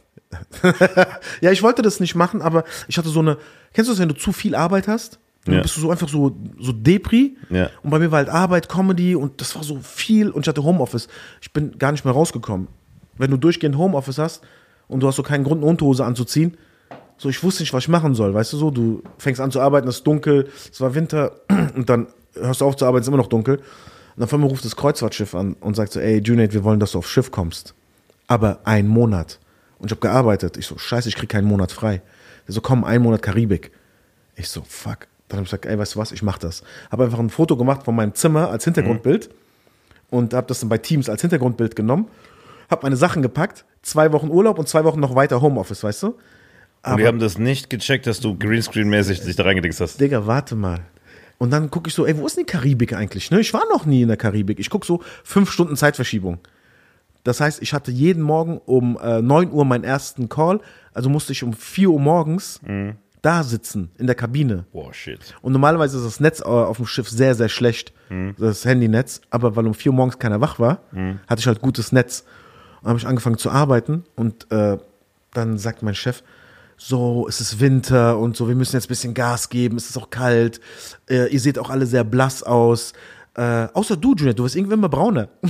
Ja, ich wollte das nicht machen, aber ich hatte so eine, kennst du das, wenn du zu viel Arbeit hast? Dann bist du so einfach so Depri. Ja. Und bei mir war halt Arbeit, Comedy und das war so viel und ich hatte Homeoffice. Ich bin gar nicht mehr rausgekommen. Wenn du durchgehend Homeoffice hast und du hast so keinen Grund, eine Unterhose anzuziehen, so, ich wusste nicht, was ich machen soll, weißt du so, du fängst an zu arbeiten, es ist dunkel, es war Winter und dann hörst du auf zu arbeiten, es ist immer noch dunkel. Und auf einmal ruft das Kreuzfahrtschiff an und sagt so, ey, Junaid, wir wollen, dass du aufs Schiff kommst. Aber 1 Monat. Und ich habe gearbeitet. Ich so, scheiße, ich krieg keinen Monat frei. Der so, komm, 1 Monat Karibik. Ich so, fuck. Dann habe ich gesagt, ey, weißt du was, ich mach das. Habe einfach ein Foto gemacht von meinem Zimmer als Hintergrundbild und habe das dann bei Teams als Hintergrundbild genommen. Habe meine Sachen gepackt, 2 Wochen Urlaub und 2 Wochen noch weiter Homeoffice, weißt du? Aber, und wir haben das nicht gecheckt, dass du Greenscreen-mäßig dich da reingedingst hast. Digga, warte mal. Und dann gucke ich so, ey, wo ist denn die Karibik eigentlich? Ne? Ich war noch nie in der Karibik. Ich gucke so 5 Stunden Zeitverschiebung. Das heißt, ich hatte jeden Morgen um 9 Uhr meinen ersten Call. Also musste ich um 4 Uhr morgens da sitzen, in der Kabine. Boah, shit. Und normalerweise ist das Netz auf dem Schiff sehr, sehr schlecht. Das Handynetz. Aber weil um 4 Uhr morgens keiner wach war, hatte ich halt gutes Netz. Und dann habe ich angefangen zu arbeiten. Und dann sagt mein Chef, so, es ist Winter und so, wir müssen jetzt ein bisschen Gas geben, es ist auch kalt, ihr seht auch alle sehr blass aus, außer du, Junaid, du wirst irgendwann mal brauner. Und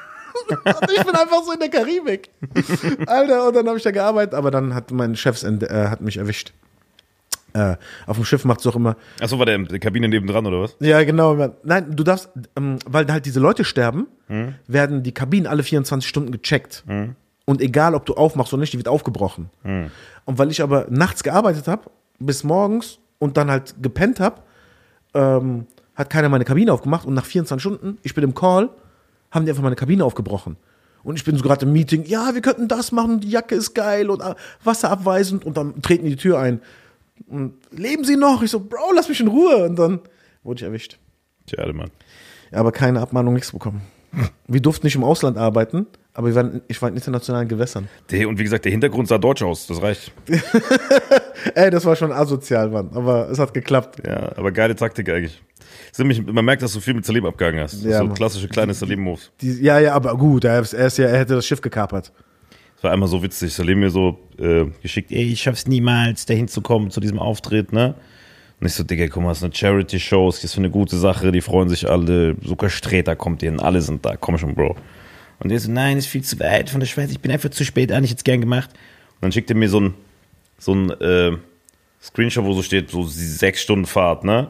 ich bin einfach so in der Karibik. Alter, und dann habe ich da gearbeitet, aber dann hat mein Chef hat mich erwischt. Auf dem Schiff macht es doch immer... Achso, war der in der Kabine nebendran, oder was? Ja, genau. Nein, du darfst, weil halt diese Leute sterben, werden die Kabinen alle 24 Stunden gecheckt. Und egal, ob du aufmachst oder nicht, die wird aufgebrochen. Und weil ich aber nachts gearbeitet habe, bis morgens und dann halt gepennt habe, hat keiner meine Kabine aufgemacht. Und nach 24 Stunden, ich bin im Call, haben die einfach meine Kabine aufgebrochen. Und ich bin so gerade im Meeting, ja, wir könnten das machen, die Jacke ist geil und wasserabweisend. Und dann treten die Tür ein. Und leben Sie noch? Ich so, Bro, lass mich in Ruhe. Und dann wurde ich erwischt. Tja, Mann. Ja, aber keine Abmahnung, nichts bekommen. Wir durften nicht im Ausland arbeiten, aber ich war in internationalen Gewässern. Und wie gesagt, der Hintergrund sah deutsch aus, das reicht. Ey, das war schon asozial, Mann, aber es hat geklappt. Ja, aber geile Taktik eigentlich. Man merkt, dass du viel mit Salim abgegangen hast. Ja, so Mann. klassische kleine Salim-Moves. Ja, aber gut, er hätte das Schiff gekapert. Es war einmal so witzig, Salim mir so geschickt, ey, ich schaff's niemals, dahin zu kommen, zu diesem Auftritt, ne? Und ich so, Digga, guck mal, das ist eine Charity-Show, das ist für eine gute Sache, die freuen sich alle, sogar Sträter kommt hin, alle sind da, komm schon, Bro. Und der so, nein, ist viel zu weit von der Schweiz, ich bin einfach zu spät an, ich hätte es gern gemacht. Und dann schickt er mir so ein Screenshot, wo so steht, so 6 Stunden Fahrt, ne?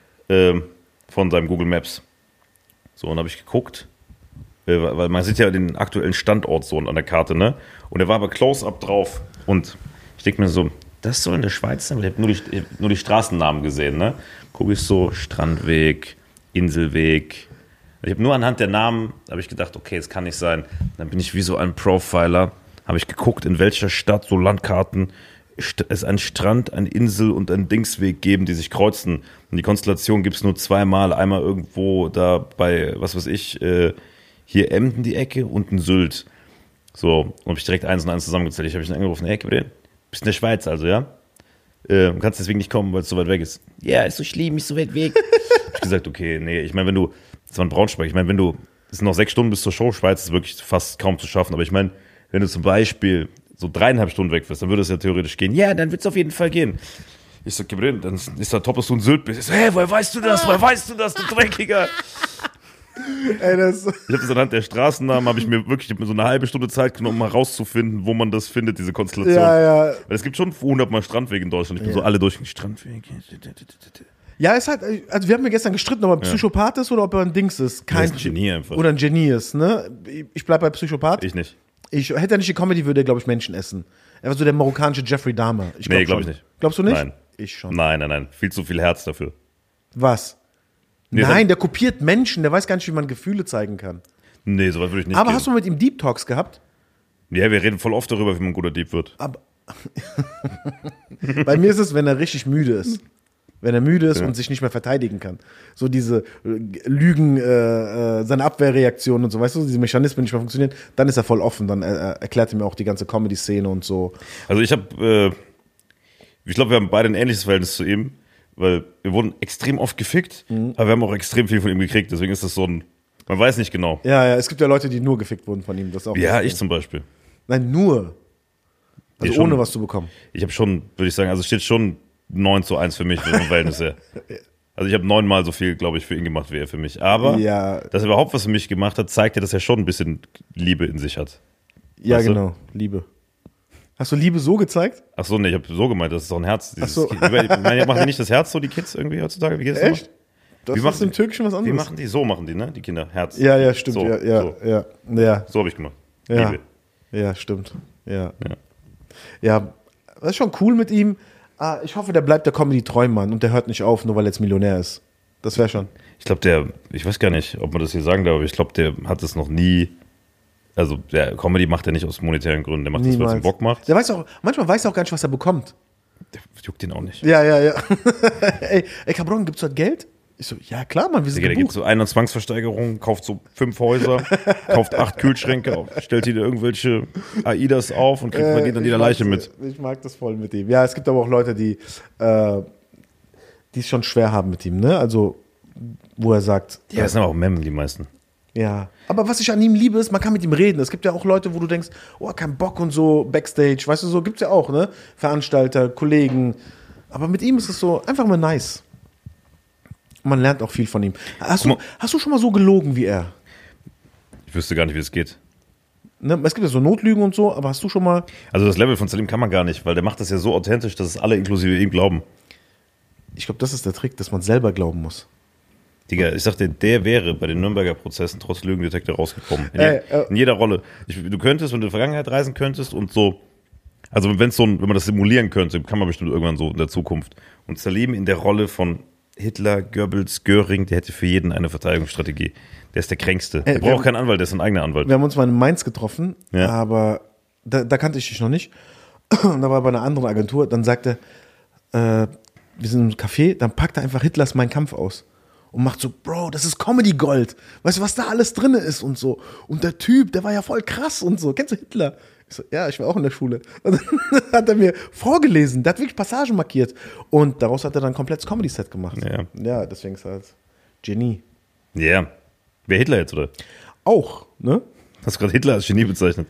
Von seinem Google Maps. So, und habe ich geguckt, weil man sieht ja den aktuellen Standort so an der Karte, ne? Und er war aber Close-Up drauf. Und ich denke mir so, das soll in der Schweiz sein, weil ich habe nur die Straßennamen gesehen, ne? Gucke ich so, Strandweg, Inselweg. Ich habe nur anhand der Namen, habe ich gedacht, okay, das kann nicht sein. Dann bin ich wie so ein Profiler, habe ich geguckt, in welcher Stadt, so Landkarten, es einen Strand, eine Insel und einen Dingsweg geben, die sich kreuzen. Und die Konstellation gibt es nur 2-mal. Einmal irgendwo da bei, was weiß ich, hier Emden die Ecke und ein Sylt. So, und habe ich direkt 1 und 1 zusammengezählt. Ich habe ihn angerufen, hey, bist in der Schweiz also, ja? Kannst deswegen nicht kommen, weil es so weit weg ist. Ja, ist so schlimm, ist so weit weg. Ich habe gesagt, okay, nee, ich meine, das war ein Braunschweig, es sind noch 6 Stunden bis zur Show, Schweiz ist wirklich fast kaum zu schaffen, aber ich meine, wenn du zum Beispiel so 3,5 Stunden weg bist, dann würde es ja theoretisch gehen. Ja, dann wird es auf jeden Fall gehen. Ich so, Gabriel, dann ist da top, dass du in Sylt bist. Ich so, hey, woher weißt du das, du Dreckiger? Ey, Ich habe das anhand der Straßennamen, habe ich mir so eine halbe Stunde Zeit genommen, um mal rauszufinden, wo man das findet, diese Konstellation. Ja. Weil es gibt schon 100 Mal Strandwege in Deutschland. Ich bin so alle durch den Strandwege. Ja, ist halt, also wir haben ja gestern gestritten, ob er ein Psychopath ist oder ob er ein Dings ist. Er ist ein Genie einfach. Oder ein Genie ist, ne? Ich bleib bei Psychopath. Ich nicht. Hätte er nicht die Comedy, würde er, glaube ich, Menschen essen. Er war so der marokkanische Jeffrey Dahmer. Nee, glaube ich nicht. Glaubst du nicht? Nein. Ich schon. Nein. Viel zu viel Herz dafür. Was? Nee, Nein, der kopiert Menschen, der weiß gar nicht, wie man Gefühle zeigen kann. Nee, so weit würde ich nicht Aber gehen. hast du mit ihm Deep Talks gehabt? Ja, wir reden voll oft darüber, wie man ein guter Dieb wird. Aber bei mir ist es, wenn er richtig müde ist. Wenn er müde ist und sich nicht mehr verteidigen kann. So diese Lügen, seine Abwehrreaktionen und so, weißt du, diese Mechanismen nicht mehr funktionieren, dann ist er voll offen, dann erklärt er mir auch die ganze Comedy-Szene und so. Also ich glaube, wir haben beide ein ähnliches Verhältnis zu ihm, weil wir wurden extrem oft gefickt, aber wir haben auch extrem viel von ihm gekriegt, deswegen ist das so ein, man weiß nicht genau. Ja, es gibt ja Leute, die nur gefickt wurden von ihm. Das ist auch Ja, ich zum Beispiel. Nein, nur. Also Nee, ohne schon. was zu bekommen. Ich habe schon, würde ich sagen, also es steht schon 9:1 für mich vom Verhältnis her. Also ich habe 9-mal so viel, glaube ich, für ihn gemacht wie er für mich. Aber Ja. dass er überhaupt was für mich gemacht hat, zeigt ja, dass er schon ein bisschen Liebe in sich hat. Ja, Weißt du? genau. Liebe. Hast du Liebe so gezeigt? Ach so, nee, ich habe so gemeint, das ist doch ein Herz. Ach so. Ich meine, machen die nicht das Herz so, die Kids irgendwie heutzutage? Wie geht das Echt? nochmal? Das Wie ist machen im die- Türkischen was Wie anderes. machen die? So machen die, ne? Die Kinder. Herz. Ja, stimmt. So, Ja. So habe ich gemacht. Ja. Liebe. Ja, stimmt. Ja, das ist schon cool mit ihm. Ich hoffe, der bleibt der Comedy treu, Mann. Und der hört nicht auf, nur weil er jetzt Millionär ist. Das wäre schon. Ich glaube, ich weiß gar nicht, ob man das hier sagen darf, aber ich glaube, der hat es noch nie, also der Comedy macht er nicht aus monetären Gründen, der macht das, weil es ihm Bock macht. Der weiß auch, manchmal weiß er auch gar nicht, was er bekommt. Der juckt ihn auch nicht. Ja. ey, Cabron, gibt's dort Geld? Ich so, ja klar, Mann, wir sind Der gibt gebucht. so eine Zwangsversteigerung, kauft so 5 Häuser, kauft 8 Kühlschränke, stellt die da irgendwelche AIDAs auf und verdient dann die Leiche mit. Ich mag das voll mit ihm. Ja, es gibt aber auch Leute, die es schon schwer haben mit ihm, ne? Also, wo er sagt, Ja, das sind aber auch Memmen, die meisten. ja. Aber was ich an ihm liebe, ist, man kann mit ihm reden. Es gibt ja auch Leute, wo du denkst, oh, kein Bock und so, Backstage, weißt du, so gibt's ja auch, ne? Veranstalter, Kollegen. Aber mit ihm ist es so einfach mal nice. Man lernt auch viel von ihm. Hast du schon mal so gelogen wie er? Ich wüsste gar nicht, wie es geht. Ne? Es gibt ja so Notlügen und so, aber hast du schon mal... Also das Level von Salim kann man gar nicht, weil der macht das ja so authentisch, dass es alle inklusive ihm glauben. Ich glaube, das ist der Trick, dass man selber glauben muss. Digga, ich sag dir, der wäre bei den Nürnberger Prozessen trotz Lügendetektor rausgekommen. In jeder Rolle. Du könntest, wenn du in die Vergangenheit reisen könntest und so, also wenn man das simulieren könnte, kann man bestimmt irgendwann so in der Zukunft. Und Salim in der Rolle von Hitler, Goebbels, Göring, der hätte für jeden eine Verteidigungsstrategie. Der ist der Kränkste. Der braucht keinen Anwalt, der ist ein eigener Anwalt. Wir haben uns mal in Mainz getroffen, Ja. aber da kannte ich dich noch nicht. Und da war er bei einer anderen Agentur. Dann sagte wir sind im Café, dann packt er einfach Hitlers Mein Kampf aus. Und macht so, Bro, das ist Comedy Gold. Weißt du, was da alles drin ist und so. Und der Typ, der war ja voll krass und so. Kennst du Hitler? Ich so, ja, ich war auch in der Schule. Und dann hat er mir vorgelesen. Der hat wirklich Passagen markiert. Und daraus hat er dann ein komplettes Comedy-Set gemacht. Ja, deswegen ist er halt Genie. Ja. Yeah. Wer Hitler jetzt, oder? Auch, ne? Hast du gerade Hitler als Genie bezeichnet?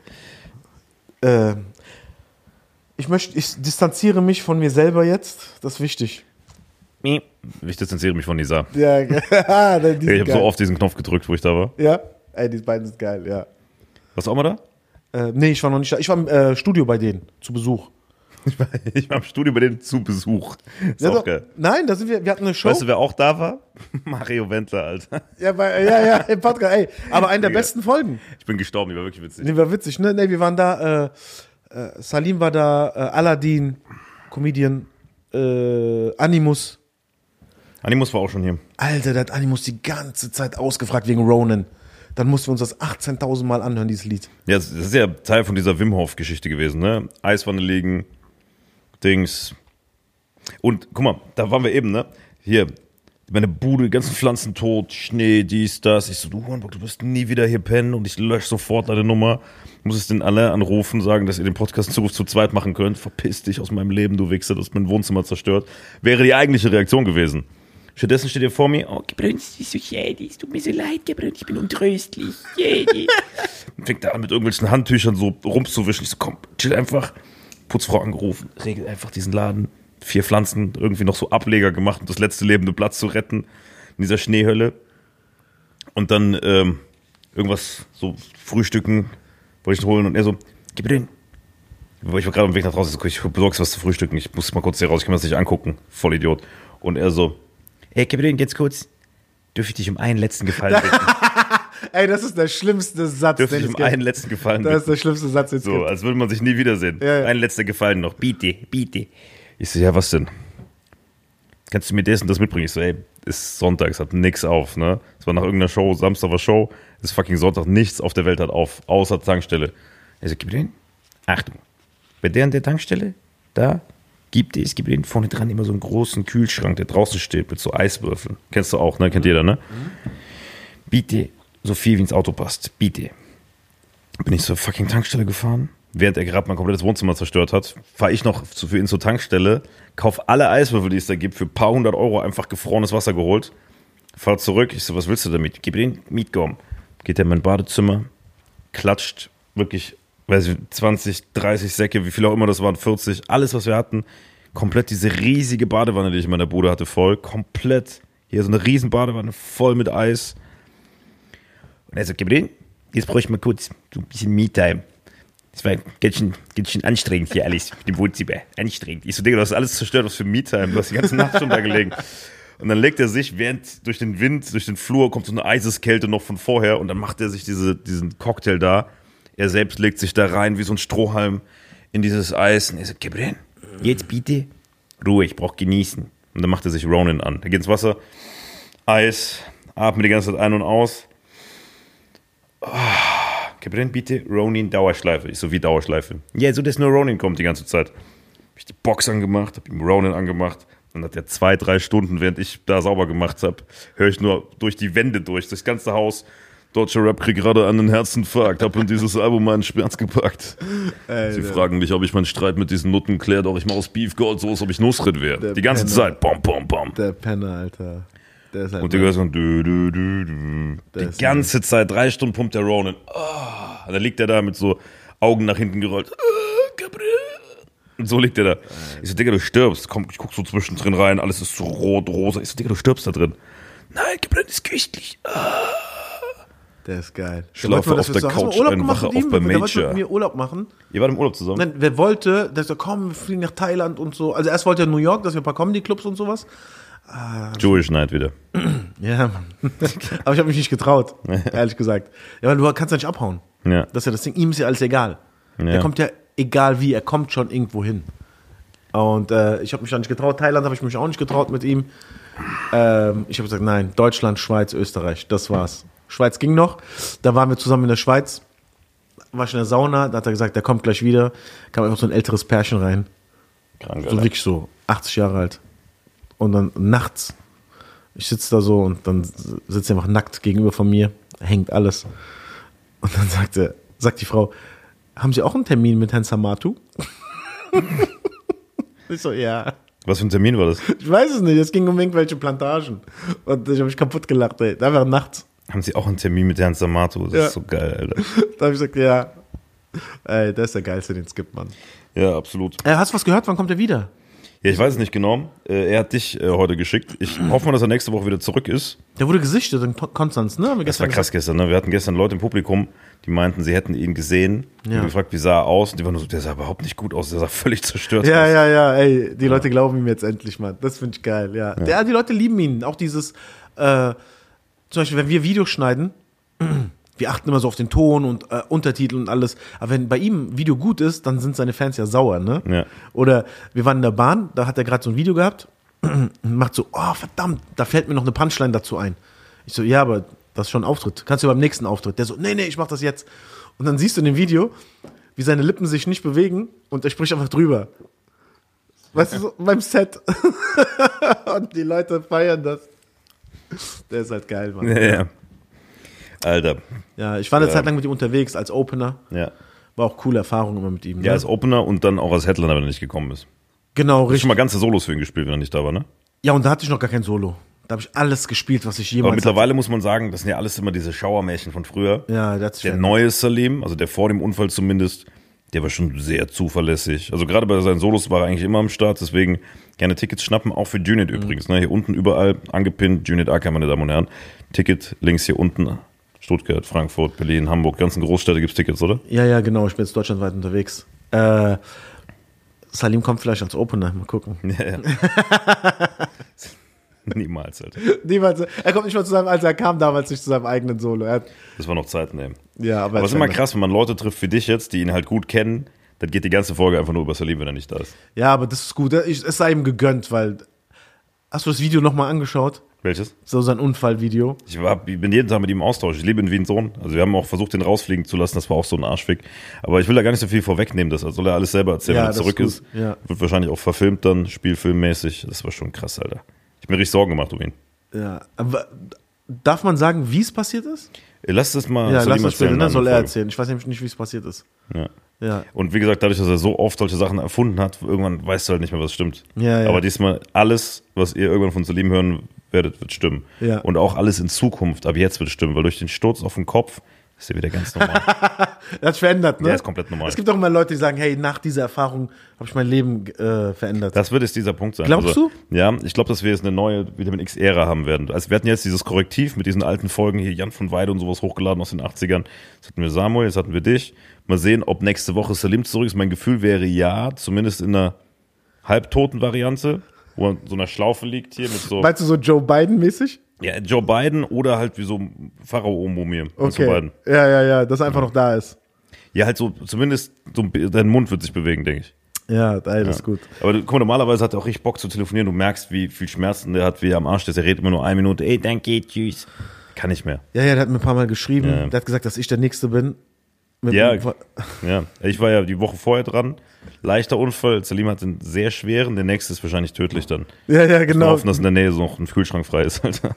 Ich distanziere mich von mir selber jetzt. Das ist wichtig. Ich distanziere mich von Nisa. Ja, Ich habe so oft diesen Knopf gedrückt, wo ich da war. Ja? Ey, die beiden sind geil, ja. Warst du auch mal da? Nee, ich war noch nicht da. Ich war im Studio bei denen, zu Besuch. Ich war im Studio bei denen zu Besuch. Ist Ja, auch doch, geil. nein, da sind wir hatten eine Show. Weißt du, wer auch da war? Mario Wendler, Alter. Ja, im Podcast, ey. Aber eine der besten Folgen. Ich bin gestorben, die war wirklich witzig. Die war witzig, ne? Nee, wir waren da, Salim war da, Aladdin, Comedian, Animus. Animus war auch schon hier. Alter, der hat Animus die ganze Zeit ausgefragt wegen Ronan. Dann mussten wir uns das 18.000 Mal anhören, dieses Lied. Ja, das ist ja Teil von dieser Wim Hof-Geschichte gewesen, ne? Eiswanne liegen, Dings. Und guck mal, da waren wir eben, ne? Hier, meine Bude, die ganzen Pflanzen tot, Schnee, dies, das. Ich so, du Hornbock, du wirst nie wieder hier pennen und ich lösche sofort deine Nummer. Muss es den alle anrufen, sagen, dass ihr den Podcast in Zukunft zu zweit machen könnt. Verpiss dich aus meinem Leben, du Wichser, du hast mein Wohnzimmer zerstört. Wäre die eigentliche Reaktion gewesen. Stattdessen steht ihr vor mir, oh, Gebrünn, es ist so schade, es tut mir so leid, Gebrünn, ich bin untröstlich. Jedi. fängt er an, mit irgendwelchen Handtüchern so rumzuwischen. Ich so, komm, chill einfach. Putzfrau angerufen, regelt einfach diesen Laden. 4 Pflanzen, irgendwie noch so Ableger gemacht, um das letzte lebende Blatt zu retten in dieser Schneehölle. Und dann irgendwas so frühstücken wollte ich holen und er so, gib mir den. Ich war gerade am Weg nach draußen, ich besorg's was zu frühstücken, ich muss mal kurz hier raus, ich kann mir das nicht angucken, voll Idiot. Und er so, Ey, gib mir den jetzt kurz. Dürfte ich dich um einen letzten Gefallen bitten? Ey, das ist der schlimmste Satz, dürfte den ich es um einen gibt. letzten Gefallen Das ist bitten. der schlimmste Satz, den es So, gibt. als würde man sich nie wiedersehen. Ja. Ein letzter Gefallen noch, bitte. Ich so, ja, was denn? Kannst du mir das und das mitbringen? Ich so, ey, ist Sonntag, es hat nix auf, ne? Es war nach irgendeiner Show, Samstag war Show, es ist fucking Sonntag, nichts auf der Welt hat auf, außer Tankstelle. Ich so, gib mir den. Achtung, bei der und der Tankstelle, da gibt es vorne dran immer so einen großen Kühlschrank, der draußen steht mit so Eiswürfeln. Kennst du auch, ne? Kennt jeder, ne? Bitte, so viel wie ins Auto passt, bitte. Bin ich zur fucking Tankstelle gefahren, während er gerade mein komplettes Wohnzimmer zerstört hat, fahre ich noch für ihn zur Tankstelle, kauf alle Eiswürfel, die es da gibt, für ein paar 100 Euro einfach gefrorenes Wasser geholt, fahr zurück, ich so, was willst du damit? Gib den Mietgum. Geht er in mein Badezimmer, klatscht wirklich, weiß ich, 20, 30 Säcke, wie viel auch immer das waren, 40, alles, was wir hatten, komplett diese riesige Badewanne, die ich in meiner Bude hatte, voll, komplett, hier so eine riesen Badewanne, voll mit Eis. Und er so, gib den, jetzt brauche ich mal kurz so ein bisschen Me-Time. Das war ganz schön anstrengend hier alles mit dem Wohnzimmer. Anstrengend. Ich so, Digga, du hast alles zerstört, was für Me-Time. Du hast die ganze Nacht schon da gelegen. Und dann legt er sich, während durch den Wind, durch den Flur kommt so eine Eiseskälte noch von vorher und dann macht er sich diesen Cocktail da. Er selbst legt sich da rein wie so ein Strohhalm in dieses Eis. Und er so, gib den. Jetzt bitte Ruhe, ich brauch genießen. Und dann macht er sich Ronin an. Er geht ins Wasser, Eis, atmet die ganze Zeit ein und aus. Gib den bitte Ronin Dauerschleife. Ich so, wie Dauerschleife? Ja, so dass nur Ronin kommt die ganze Zeit. Hab ich die Box angemacht, hab ihm Ronin angemacht. Dann hat er 2-3 Stunden, während ich da sauber gemacht habe, höre ich nur durch die Wände durch, das ganze Haus. Deutscher Rap kriegt gerade einen Herzinfarkt, hab in dieses Album meinen Schmerz gepackt. Sie fragen mich, ob ich meinen Streit mit diesen Nutten klärt, ob ich mal aus Beef Gold Soße, ob ich Nusret wäre. Die ganze Zeit. Bom, bom, bom. Der Penner, Alter. Der ist halt Und die gehört so die ganze Zeit, 3 Stunden pumpt der Ronin. Da liegt er da mit so Augen nach hinten gerollt. Gabriel. Und so liegt er da. Ich so, Digga, du stirbst. Komm, ich guck so zwischendrin rein, alles ist so rot, rosa. Ich so, Digga, du stirbst da drin. Nein, Gabriel ist köstlich. Der ist geil. Schlafe auf der Couch ein, wache auf bei Der wollte Major. mit mir Urlaub machen. Ihr wart im Urlaub zusammen? Nein, wer wollte, der so, komm, wir fliegen nach Thailand und so. Also erst wollte er New York, dass wir ein paar Comedy-Clubs und sowas. Jewish Night wieder. Ja, Mann. Aber ich habe mich nicht getraut, ehrlich gesagt. Ja, weil du kannst ja nicht abhauen. Ja. Das ist ja das Ding, ihm ist ja alles egal. Ja. Der kommt ja, egal wie, er kommt schon irgendwo hin. Und ich habe mich da nicht getraut. Thailand habe ich mich auch nicht getraut mit ihm. Ich habe gesagt, nein, Deutschland, Schweiz, Österreich, das war's. Schweiz ging noch. Da waren wir zusammen in der Schweiz. War ich in der Sauna, da hat er gesagt, der kommt gleich wieder. Kam einfach so ein älteres Pärchen rein. Krank, So Alter. wirklich so, 80 Jahre alt. Und dann nachts, ich sitze da so und dann sitzt er einfach nackt gegenüber von mir, hängt alles. Und dann sagt die Frau, haben Sie auch einen Termin mit Herrn Samatu? Ich so, ja. Was für ein Termin war das? Ich weiß es nicht, es ging um irgendwelche Plantagen. Und ich habe mich kaputt gelacht, ey. Da war nachts. Haben Sie auch einen Termin mit Herrn Samato? Das Ja. ist so geil, Alter. Da habe ich gesagt, ja. Ey, der ist der geilste, den es gibt, Mann. Ja, absolut. Hast du was gehört? Wann kommt er wieder? Ja, ich weiß es nicht genau. Er hat dich heute geschickt. Ich hoffe mal, dass er nächste Woche wieder zurück ist. Der wurde gesichtet in Konstanz, ne? Haben wir Das war gestern krass gestern, ne? Wir hatten gestern Leute im Publikum, die meinten, sie hätten ihn gesehen. Ja. Und gefragt, wie sah er aus? Und die waren nur so, der sah überhaupt nicht gut aus. Der sah völlig zerstört Ja, aus. ja, ey, die Leute glauben ihm jetzt endlich, Mann. Das finde ich geil, ja. Ja, die Leute lieben ihn. Auch dieses, zum Beispiel, wenn wir Videos schneiden, wir achten immer so auf den Ton und Untertitel und alles. Aber wenn bei ihm ein Video gut ist, dann sind seine Fans ja sauer, ne? Ja. Oder wir waren in der Bahn, da hat er gerade so ein Video gehabt und macht so, oh verdammt, da fällt mir noch eine Punchline dazu ein. Ich so, ja, aber das ist schon ein Auftritt. Kannst du beim nächsten Auftritt. Der so, nee, ich mach das jetzt. Und dann siehst du in dem Video, wie seine Lippen sich nicht bewegen und er spricht einfach drüber. Weißt du, so beim Set. Und die Leute feiern das. Der ist halt geil, Mann. Ja. Alter. Ja, ich war eine Zeit lang mit ihm unterwegs als Opener. Ja. War auch coole Erfahrung immer mit ihm. Ne? Ja, als Opener und dann auch als Headliner, wenn er nicht gekommen ist. Genau, Du hast richtig. schon mal ganze Solos für ihn gespielt, wenn er nicht da war, ne? Ja, und da hatte ich noch gar kein Solo. Da habe ich alles gespielt, was ich jemals Aber mittlerweile muss man sagen, das sind ja alles immer diese Schauermärchen von früher. hatte. Ja, der hat sich Der neue Salim, also der vor dem Unfall zumindest, der war schon sehr zuverlässig. Also gerade bei seinen Solos war er eigentlich immer am Start, deswegen gerne Tickets schnappen, auch für Junit übrigens. Ne? Hier unten überall angepinnt, Junit AK, meine Damen und Herren. Ticket, links hier unten. Stuttgart, Frankfurt, Berlin, Hamburg, ganzen Großstädte gibt es Tickets, oder? Ja, genau, ich bin jetzt deutschlandweit unterwegs. Salim kommt vielleicht als Opener, mal gucken. Ja. Niemals, Alter. Niemals, er kommt nicht mal zu seinem, also er kam damals nicht zu seinem eigenen Solo. Das war noch Zeit nehmen. Ja, aber es ist immer krass, wenn man Leute trifft wie dich jetzt, die ihn halt gut kennen, dann geht die ganze Folge einfach nur über Salim, wenn er nicht da ist. Ja, aber das ist gut. Es sei ihm gegönnt, weil. Hast du das Video nochmal angeschaut? Welches? So sein Unfallvideo. Ich bin jeden Tag mit ihm im Austausch. Ich liebe ihn wie ein Sohn. Also wir haben auch versucht, den rausfliegen zu lassen. Das war auch so ein Arschfick. Aber ich will da gar nicht so viel vorwegnehmen. Das soll er alles selber erzählen, wenn er zurück ist. Ja. Wird wahrscheinlich auch verfilmt dann, spielfilmmäßig. Das war schon krass, Alter. Ich hab mir richtig Sorgen gemacht um ihn. Ja, aber darf man sagen, wie es passiert ist? Lass das mal. Ja, lass das bitte, dann soll er erzählen. Ich weiß nämlich nicht, wie es passiert ist. Ja. Und wie gesagt, dadurch, dass er so oft solche Sachen erfunden hat, irgendwann weißt du halt nicht mehr, was stimmt. Ja. Aber diesmal alles, was ihr irgendwann von Salim hören werdet, wird stimmen. Ja. Und auch alles in Zukunft, ab jetzt wird stimmen, weil durch den Sturz auf den Kopf ist er wieder ganz normal. Er hat verändert, ne? Ja, ist komplett normal. Es gibt auch immer Leute, die sagen, hey, nach dieser Erfahrung habe ich mein Leben verändert. Das wird jetzt dieser Punkt sein. Glaubst du? Ja, ich glaube, dass wir jetzt eine neue Vitamin X-Ära haben werden. Also wir hatten jetzt dieses Korrektiv mit diesen alten Folgen, hier Jan von Weide und sowas hochgeladen aus den 80ern. Jetzt hatten wir Samuel, jetzt hatten wir dich. Mal sehen, ob nächste Woche Salim zurück ist. Mein Gefühl wäre ja, zumindest in einer halbtoten Variante, wo er in so einer Schlaufe liegt hier mit so... Meinst du so Joe Biden-mäßig? Ja, Joe Biden oder halt wie so Pharao-Mumie. Okay. Ja, dass er einfach noch da ist. Ja, halt so, zumindest so dein Mund wird sich bewegen, denke ich. Ja, das ist gut. Aber guck mal, normalerweise hat er auch richtig Bock zu telefonieren. Du merkst, wie viel Schmerzen der hat, wie er am Arsch ist. Er redet immer nur 1 Minute. Ey, danke, tschüss. Kann nicht mehr. Ja, der hat mir ein paar Mal geschrieben. Ja. Der hat gesagt, dass ich der Nächste bin. Ja, ich war ja die Woche vorher dran. Leichter Unfall. Salim hat einen sehr schweren. Der nächste ist wahrscheinlich tödlich dann. Ja, genau. Wir hoffen, dass in der Nähe so noch ein Kühlschrank frei ist, Alter.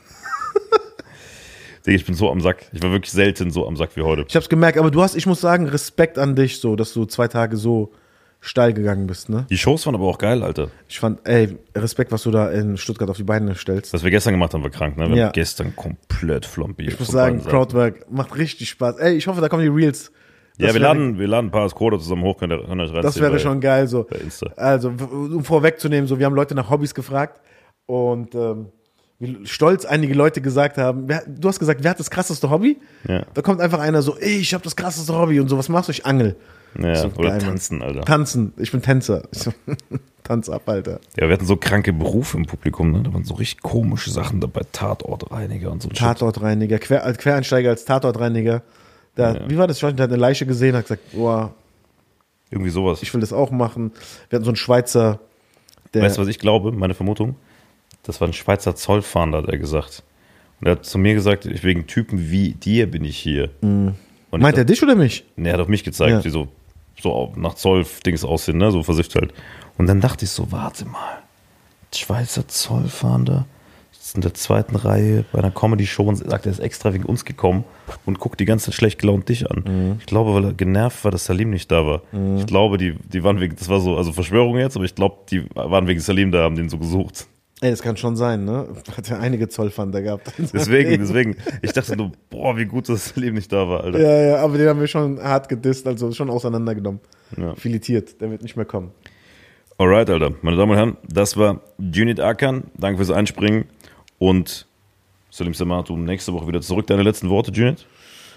Ich bin so am Sack. Ich war wirklich selten so am Sack wie heute. Ich hab's gemerkt, aber ich muss sagen, Respekt an dich, so, dass du 2 Tage so steil gegangen bist, ne? Die Shows waren aber auch geil, Alter. Ich fand, Respekt, was du da in Stuttgart auf die Beine stellst. Was wir gestern gemacht haben, war krank, ne? Wir haben gestern komplett flompiert. Ich muss sagen, Crowdwork macht richtig Spaß. Ich hoffe, da kommen die Reels. Ja, wir laden ein paar Squader zusammen hoch, könnt ihr reinziehen. Das wäre schon geil, so. Bei Insta. Also, um vorwegzunehmen, so, wir haben Leute nach Hobbys gefragt und wie stolz einige Leute gesagt haben, du hast gesagt, wer hat das krasseste Hobby? Ja. Da kommt einfach einer so, ich habe das krasseste Hobby und so, was machst du? Ich angel. Ja, so, oder geil, tanzen, Alter. Tanzen, ich bin Tänzer. Tanz ab, Alter. Ja, wir hatten so kranke Berufe im Publikum, ne? Da waren so richtig komische Sachen dabei, Tatortreiniger und so. Tatortreiniger, als Quereinsteiger als Tatortreiniger. Wie war das? Der hat eine Leiche gesehen, hat gesagt, boah, irgendwie sowas. Ich will das auch machen. Wir hatten so einen Schweizer, Weißt du, was ich glaube? Meine Vermutung? Das war ein Schweizer Zollfahnder, der gesagt. Und er hat zu mir gesagt, wegen Typen wie dir bin ich hier. Und meint er dich oder mich? Ne, er hat auf mich gezeigt, die so nach Zoll-Dings aussehen, ne? So versifft halt. Und dann dachte ich so, warte mal. Schweizer Zollfahnder in der 2. Reihe bei einer Comedy-Show und sagt, er ist extra wegen uns gekommen und guckt die ganze Zeit schlecht gelaunt dich an. Ich glaube, weil er genervt war, dass Salim nicht da war. Ich glaube, die waren wegen, das war so, also Verschwörung jetzt, aber ich glaube, die waren wegen Salim da, haben den so gesucht. Das kann schon sein, ne? Hat ja einige Zollfahnder gehabt. Deswegen. Ich dachte nur, boah, wie gut, dass Salim nicht da war, Alter. Ja, aber den haben wir schon hart gedisst, also schon auseinandergenommen. Ja. Filetiert, der wird nicht mehr kommen. Alright, Alter. Meine Damen und Herren, das war Cüneyt Arkan. Danke fürs Einspringen. Und Salim Samatu nächste Woche wieder zurück. Deine letzten Worte, Cüneyt?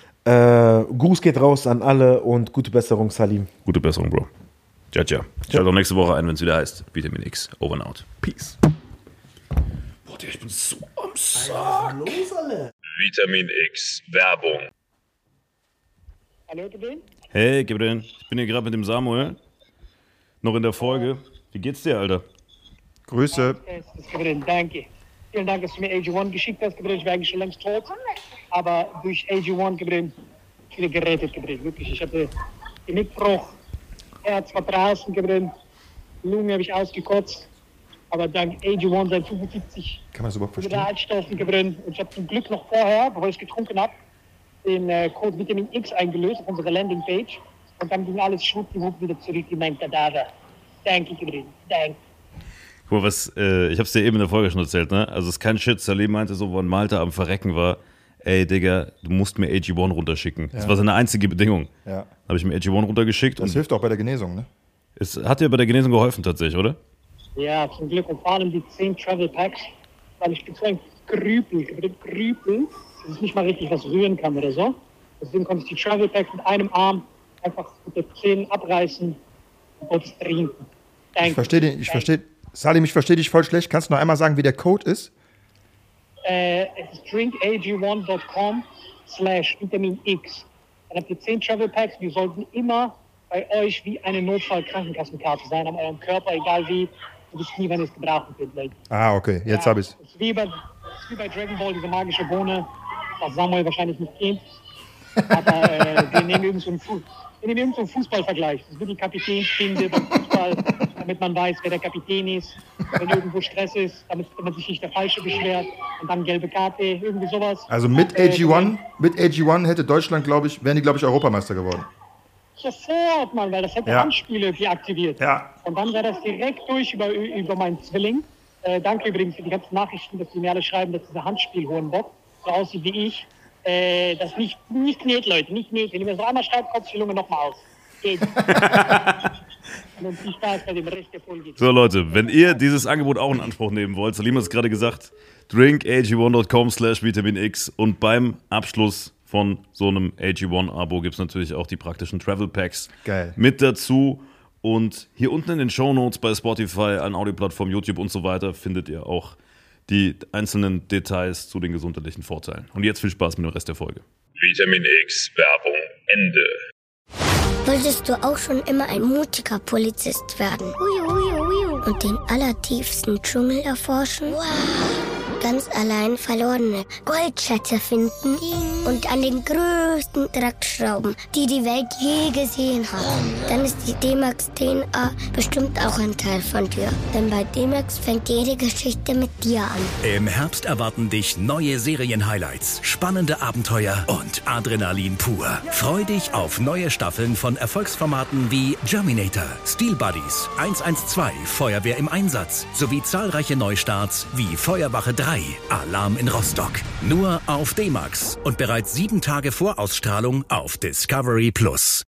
Gruß geht raus an alle und gute Besserung, Salim. Gute Besserung, Bro. Ciao. Schalt auch nächste Woche ein, wenn es wieder heißt Vitamin X. Over and out. Peace. Boah, ich bin so am Sack. Vitamin X Werbung. Hallo, Gabriel? Hey, Gabriel. Ich bin hier gerade mit dem Samuel. Noch in der Folge. Wie geht's dir, Alter? Grüße. Gabriel, danke. Vielen Dank, dass du mir AG1 geschickt hast, Gabriel. Ich wäre eigentlich schon längst tot. Aber durch AG1, Gabriel, ich bin gerettet, Gabriel. Wirklich, ich hatte Genickbruch. Herz war draußen, Gabriel. Lunge habe ich ausgekotzt. Aber dank AG1 seit 75 Kann man das überhaupt verstehen? Mineralstoffen, Gabriel. Und ich habe zum Glück noch vorher, bevor ich es getrunken habe, den Code Vitamin X eingelöst auf unsere Landingpage. Und dann ging alles schwuppdiwupp wieder zurück in mein Kadaver. Danke, Gabriel. Danke. Guck mal, ich hab's dir eben in der Folge schon erzählt, ne? Also es ist kein Shit. Salim meinte so, wo ein Malta am Verrecken war, ey, Digga, du musst mir AG1 runterschicken. Ja. Das war seine einzige Bedingung. Ja. Habe ich mir AG1 runtergeschickt. Das hilft auch bei der Genesung, ne? Es hat dir bei der Genesung geholfen tatsächlich, oder? Ja, zum Glück. Und vor allem die 10 Travel Packs, weil ich bezeugt, Krüpel, dass ich nicht mal richtig was rühren kann oder so. Deswegen konnte ich die Travel Packs mit einem Arm einfach mit den Zähnen abreißen und es trinken. Ich verstehe, Salim, ich verstehe dich voll schlecht. Kannst du noch einmal sagen, wie der Code ist? Es ist drinkag1.com/Vitamin X. Dann habt ihr 10 Travel Packs, die sollten immer bei euch wie eine Notfall-Krankenkassenkarte sein, an eurem Körper, egal wie. Du bist nie, wenn es gebrauchen wird. Like. Ah, okay, jetzt habe ich es. Es ist wie bei Dragon Ball, diese magische Bohne, was Samuel wahrscheinlich nicht kennt. Aber wir nehmen irgend so einen Fußballvergleich. Das ist wie die Kapitänsbinde beim Fußball, damit man weiß, wer der Kapitän ist. Wenn irgendwo Stress ist, damit sich nicht der Falsche beschwert. Und dann gelbe Karte, irgendwie sowas. Also mit AG1 hätte Deutschland, wären die, glaube ich, Europameister geworden. Sofort, Mann, weil das hätte Handspiele deaktiviert. Ja. Und dann wäre das direkt durch über meinen Zwilling. Danke übrigens für die ganzen Nachrichten, dass die mir alle schreiben, dass dieser Handspiel-Hohenbock so aussieht wie ich. Das nicht näht, Leute, nicht näht. Wenn ihr mir so einmal schreibt, kommt die Lunge nochmal aus. Geht. Und viel Spaß bei dem Rest der Folge. So Leute, wenn ihr dieses Angebot auch in Anspruch nehmen wollt, Salim hat es gerade gesagt, drinkag1.com/VitaminX und beim Abschluss von so einem AG1-Abo gibt es natürlich auch die praktischen Travel Packs mit dazu. Und hier unten in den Shownotes bei Spotify, allen Audioplattformen, YouTube und so weiter findet ihr auch die einzelnen Details zu den gesundheitlichen Vorteilen. Und jetzt viel Spaß mit dem Rest der Folge. Vitamin X, Werbung, Ende. Wolltest du auch schon immer ein mutiger Polizist werden? Und den allertiefsten Dschungel erforschen? Wow. Ganz allein verlorene Goldschätze finden und an den größten Dreck schrauben, die die Welt je gesehen hat. Dann ist die D-Max DNA bestimmt auch ein Teil von dir. Denn bei D-Max fängt jede Geschichte mit dir an. Im Herbst erwarten dich neue Serien-Highlights, spannende Abenteuer und Adrenalin pur. Freu dich auf neue Staffeln von Erfolgsformaten wie Germinator, Steel Buddies, 112, Feuerwehr im Einsatz sowie zahlreiche Neustarts wie Feuerwache 3, Alarm in Rostock. Nur auf D-Max und bereits 7 Tage vor Ausstrahlung auf Discovery+.